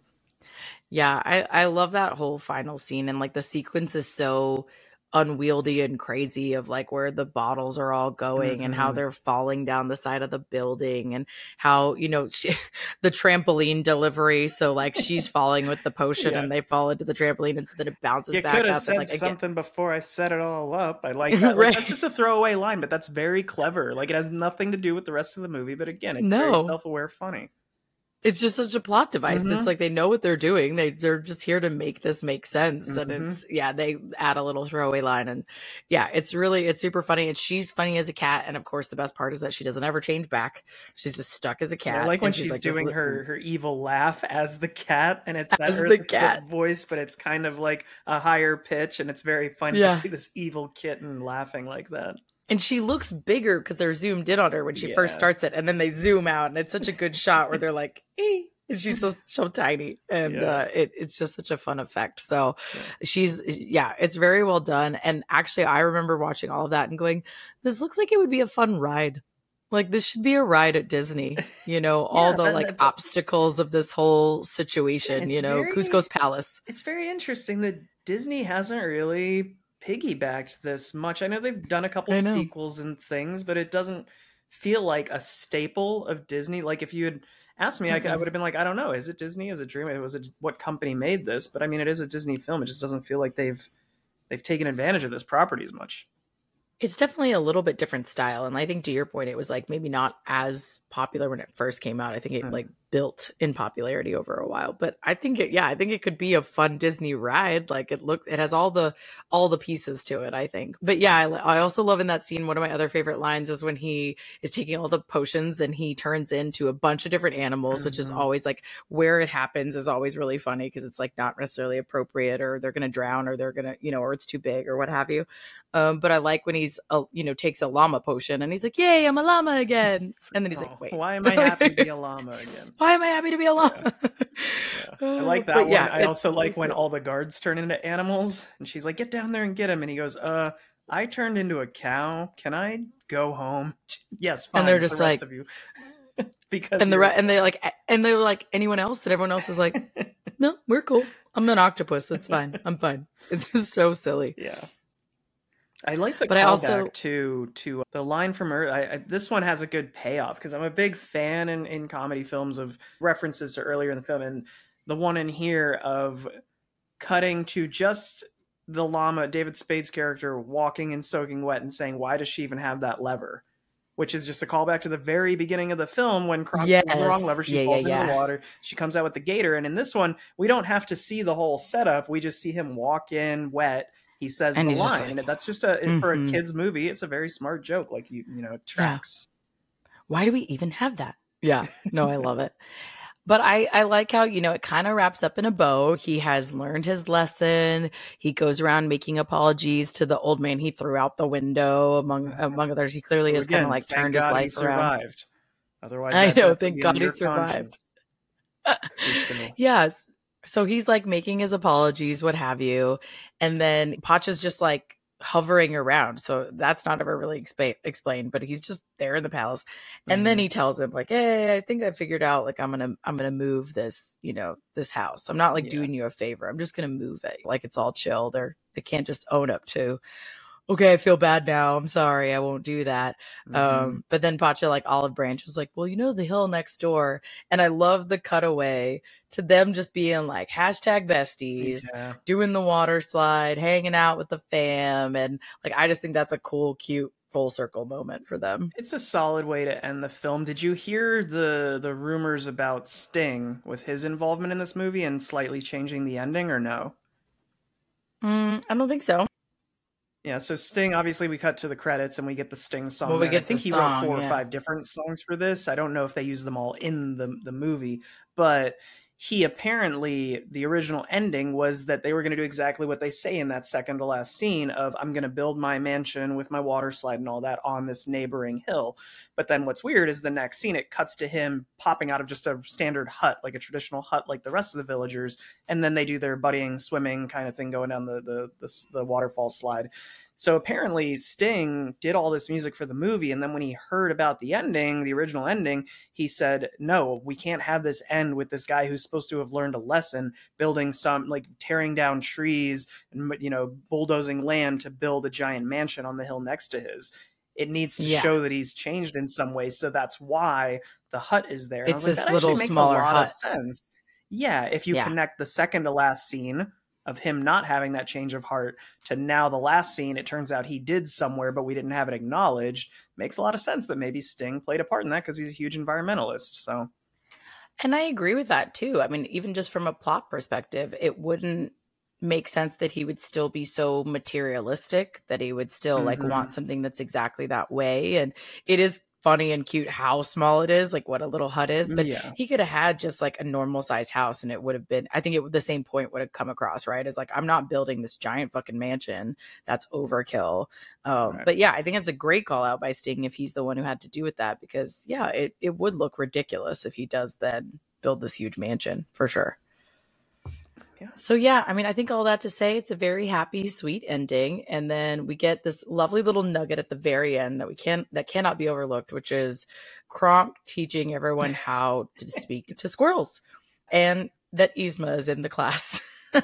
[SPEAKER 1] Yeah, I, I love that whole final scene, and like the sequence is so unwieldy and crazy of like where the bottles are all going mm-hmm. and how they're falling down the side of the building, and how, you know, she, the trampoline delivery. So like she's falling with the potion yeah. and they fall into the trampoline, and so then it bounces
[SPEAKER 2] you
[SPEAKER 1] back up.
[SPEAKER 2] You could have said
[SPEAKER 1] like,
[SPEAKER 2] something again. Before I set it all up. I like that. Like, right. That's just a throwaway line, but that's very clever. Like it has nothing to do with the rest of the movie, but again, it's no. very self-aware funny.
[SPEAKER 1] It's just such a plot device. Mm-hmm. It's like they know what they're doing. They they're just here to make this make sense. Mm-hmm. And it's yeah, they add a little throwaway line, and yeah, it's really it's super funny. And she's funny as a cat, and of course the best part is that she doesn't ever change back. She's just stuck as a cat.
[SPEAKER 2] I like when she's, she's like doing her her evil laugh as the cat, and it's that the cat voice, but it's kind of like a higher pitch, and it's very funny yeah. to see this evil kitten laughing like that.
[SPEAKER 1] And she looks bigger because they're zoomed in on her when she yeah. first starts it, and then they zoom out, and it's such a good shot where they're like, "Ee," and she's so so tiny, and yeah. uh, it it's just such a fun effect. So yeah. she's yeah, it's very well done. And actually, I remember watching all of that and going, "This looks like it would be a fun ride. Like this should be a ride at Disney." You know, yeah, all the that, like that, obstacles of this whole situation. You know, very, Cusco's Palace.
[SPEAKER 2] It's very interesting that Disney hasn't really piggybacked this much. I know they've done a couple sequels and things, but it doesn't feel like a staple of Disney. Like if you had asked me, mm-hmm. I, I would have been like, I don't know, is it Disney? Is it Dream? Was it what company made this? But I mean, it is a Disney film. It just doesn't feel like they've they've taken advantage of this property as much.
[SPEAKER 1] It's definitely a little bit different style. And I think to your point, it was like maybe not as popular when it first came out. I think it mm. like built in popularity over a while. But I think it, yeah, I think it could be a fun Disney ride. Like it looks, it has all the, all the pieces to it, I think. But yeah, I, I also love in that scene, one of my other favorite lines is when he is taking all the potions and he turns into a bunch of different animals, mm-hmm. which is always like where it happens is always really funny because it's like not necessarily appropriate, or they're going to drown, or they're going to, you know, or it's too big or what have you. Um, but I like when he's, a, you know, takes a llama potion and he's like, "Yay, I'm a llama again." And then he's oh, like, "Wait,
[SPEAKER 2] why am I happy to be a llama again?
[SPEAKER 1] Why am I happy to be a llama?"
[SPEAKER 2] Yeah. Yeah. I like that but one. Yeah, I also like when all the guards turn into animals and she's like, "Get down there and get him." And he goes, uh, "I turned into a cow. Can I go home?" Yes, fine.
[SPEAKER 1] And they're just
[SPEAKER 2] the
[SPEAKER 1] like,
[SPEAKER 2] rest of you. Because
[SPEAKER 1] and the re- and they like and they were like, "Anyone else?" And everyone else is like, "No, we're cool. I'm an octopus. That's fine. I'm fine." It's just so silly.
[SPEAKER 2] Yeah. I like the
[SPEAKER 1] but
[SPEAKER 2] callback
[SPEAKER 1] I also...
[SPEAKER 2] to to the line from Earth. I, I, this one has a good payoff because I'm a big fan in, in comedy films of references to earlier in the film, and the one in here of cutting to just the llama, David Spade's character, walking and soaking wet and saying, "Why does she even have that lever?" Which is just a callback to the very beginning of the film when Kronk
[SPEAKER 1] yes.
[SPEAKER 2] pulls the wrong lever. She
[SPEAKER 1] yeah,
[SPEAKER 2] falls
[SPEAKER 1] yeah,
[SPEAKER 2] into
[SPEAKER 1] yeah.
[SPEAKER 2] the water. She comes out with the gator, and in this one, we don't have to see the whole setup. We just see him walk in wet. He says and the line. Like, that's just a mm-hmm. for a kid's movie. It's a very smart joke. Like you, you know, it tracks.
[SPEAKER 1] Yeah. Why do we even have that? Yeah, no, I love it. But I, I like how, you know, it kind of wraps up in a bow. He has learned his lesson. He goes around making apologies to the old man he threw out the window, among among others. He clearly
[SPEAKER 2] well,
[SPEAKER 1] has kind of like turned
[SPEAKER 2] God
[SPEAKER 1] his life
[SPEAKER 2] he survived.
[SPEAKER 1] around.
[SPEAKER 2] Otherwise,
[SPEAKER 1] I know. Thank God he survived. Yes. So he's like making his apologies, what have you. And then Pacha's just like hovering around. So that's not ever really expa- explained, but he's just there in the palace. And mm-hmm. then he tells him like, "Hey, I think I figured out like I'm going to, I'm going to move this, you know, this house. I'm not like yeah. doing you a favor. I'm just going to move it. Like it's all chill. They're, they can't just own up to, okay, I feel bad now. I'm sorry. I won't do that." Mm-hmm. Um, but then Pacha, like Olive Branch, is like, "Well, you know, the hill next door." And I love the cutaway to them just being like hashtag besties, yeah. doing the water slide, hanging out with the fam. And like, I just think that's a cool, cute, full circle moment for them.
[SPEAKER 2] It's a solid way to end the film. Did you hear the, the rumors about Sting with his involvement in this movie and slightly changing the ending, or no?
[SPEAKER 1] Mm, I don't think so.
[SPEAKER 2] Yeah, so Sting, obviously we cut to the credits and we get the Sting song.
[SPEAKER 1] Well, we get
[SPEAKER 2] I think he
[SPEAKER 1] song,
[SPEAKER 2] wrote four
[SPEAKER 1] yeah.
[SPEAKER 2] or five different songs for this. I don't know if they use them all in the, the movie, but he apparently, the original ending was that they were going to do exactly what they say in that second to last scene of, I'm going to build my mansion with my water slide and all that on this neighboring hill. But then what's weird is the next scene, it cuts to him popping out of just a standard hut, like a traditional hut, like the rest of the villagers. And then they do their buddying, swimming kind of thing going down the, the, the, the waterfall slide. So apparently Sting did all this music for the movie, and then when he heard about the ending, the original ending, he said, no, we can't have this end with this guy who's supposed to have learned a lesson, building some, like tearing down trees and, you know, bulldozing land to build a giant mansion on the hill next to his. It needs to yeah. show that he's changed in some way, so that's why the hut is there.
[SPEAKER 1] It's
[SPEAKER 2] like,
[SPEAKER 1] this little smaller hut.
[SPEAKER 2] Of sense. Yeah, if you yeah. connect the second to last scene of him not having that change of heart to now the last scene, it turns out he did somewhere, but we didn't have it acknowledged. Makes a lot of sense that maybe Sting played a part in that because he's a huge environmentalist. So,
[SPEAKER 1] and I agree with that too. I mean, even just from a plot perspective, it wouldn't make sense that he would still be so materialistic, that he would still mm-hmm. like want something that's exactly that way. And it is funny and cute how small it is, like what a little hut is, but yeah. he could have had just like a normal size house and it would have been, I think it the same point would have come across, right? As like, I'm not building this giant fucking mansion. That's overkill. Um, right. But yeah, I think it's a great call out by Sting if he's the one who had to do with that, because yeah, it, it would look ridiculous if he does then build this huge mansion for sure. Yeah. So yeah, I mean, I think all that to say it's a very happy, sweet ending. And then we get this lovely little nugget at the very end that we can't, that cannot be overlooked, which is Kronk teaching everyone how to speak to squirrels, and that Yzma is in the class.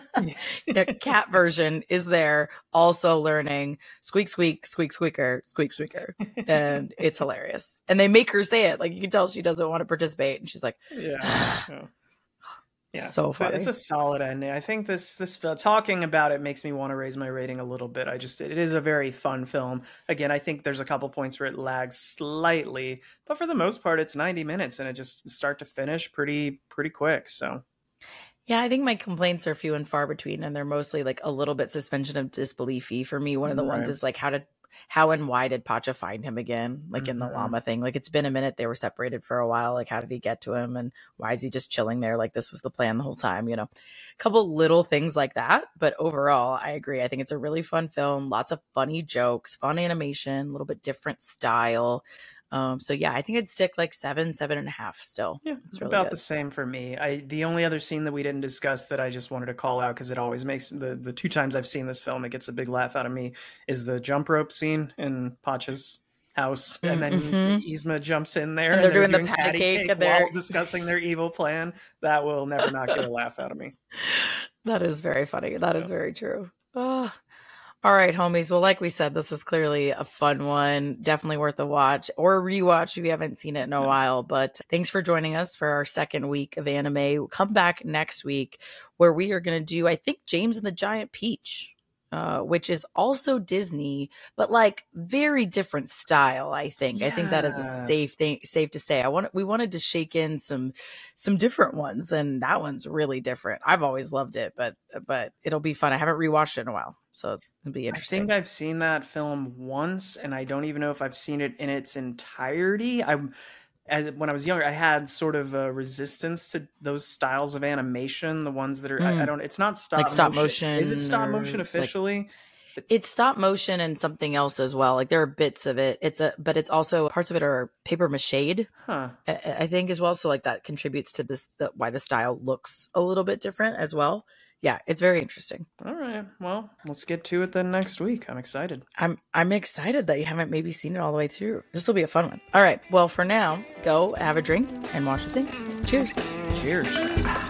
[SPEAKER 1] The cat version is there also learning squeak, squeak, squeak, squeaker, squeak, squeaker. And it's hilarious. And they make her say it. Like you can tell she doesn't want to participate. And she's like, yeah. yeah.
[SPEAKER 2] Yeah,
[SPEAKER 1] so funny.
[SPEAKER 2] It's a, it's a solid ending. I think this this talking about it makes me want to raise my rating a little bit. I just it is a very fun film. Again, I think there's a couple points where it lags slightly, but for the most part, it's ninety minutes and it just start to finish pretty pretty quick. So.
[SPEAKER 1] Yeah, I think my complaints are few and far between, and they're mostly like a little bit suspension of disbeliefy for me. One of the right. ones is like, how did, how and why did Pacha find him again? Like mm-hmm. in the llama thing, like it's been a minute. They were separated for a while. Like, how did he get to him? And why is he just chilling there? Like this was the plan the whole time, you know, a couple little things like that. But overall, I agree. I think it's a really fun film. Lots of funny jokes, fun animation, a little bit different style. Um, so yeah, I think I'd stick like seven, seven and a half still.
[SPEAKER 2] Yeah, it's really about good. The same for me. I the only other scene that we didn't discuss that I just wanted to call out because it always makes the the two times I've seen this film, it gets a big laugh out of me, is the jump rope scene in Pacha's house, mm-hmm. and then Yzma jumps in there,
[SPEAKER 1] and they're, and they're doing, doing the patty cake, cake and they're
[SPEAKER 2] while discussing their evil plan. That will never not get a laugh out of me.
[SPEAKER 1] That is very funny. That yeah. is very true. Oh. All right, homies. Well, like we said, this is clearly a fun one. Definitely worth a watch or a rewatch if you haven't seen it in a while. But thanks for joining us for our second week of anime. We'll come back next week where we are going to do, I think, James and the Giant Peach, uh, which is also Disney, but like very different style. I think. Yeah. I think that is a safe thing, safe to say. I want we wanted to shake in some some different ones, and that one's really different. I've always loved it, but but it'll be fun. I haven't rewatched it in a while, so it'll be interesting.
[SPEAKER 2] I think I've seen that film once, and I don't even know if I've seen it in its entirety. I'm as, when I was younger, I had sort of a resistance to those styles of animation, the ones that are, mm. I, I don't, it's not stop,
[SPEAKER 1] like stop
[SPEAKER 2] motion.
[SPEAKER 1] motion.
[SPEAKER 2] Is it stop motion officially?
[SPEAKER 1] Like, it's stop motion and something else as well. Like there are bits of it. It's a, but it's also parts of it are paper mache, huh. I, I think as well. So like that contributes to this, the, why the style looks a little bit different as well. Yeah, it's very interesting.
[SPEAKER 2] All right. Well, let's get to it then next week. I'm excited.
[SPEAKER 1] I'm I'm excited that you haven't maybe seen it all the way through. This will be a fun one. All right. Well, for now, go have a drink and watch the thing. Cheers.
[SPEAKER 2] Cheers.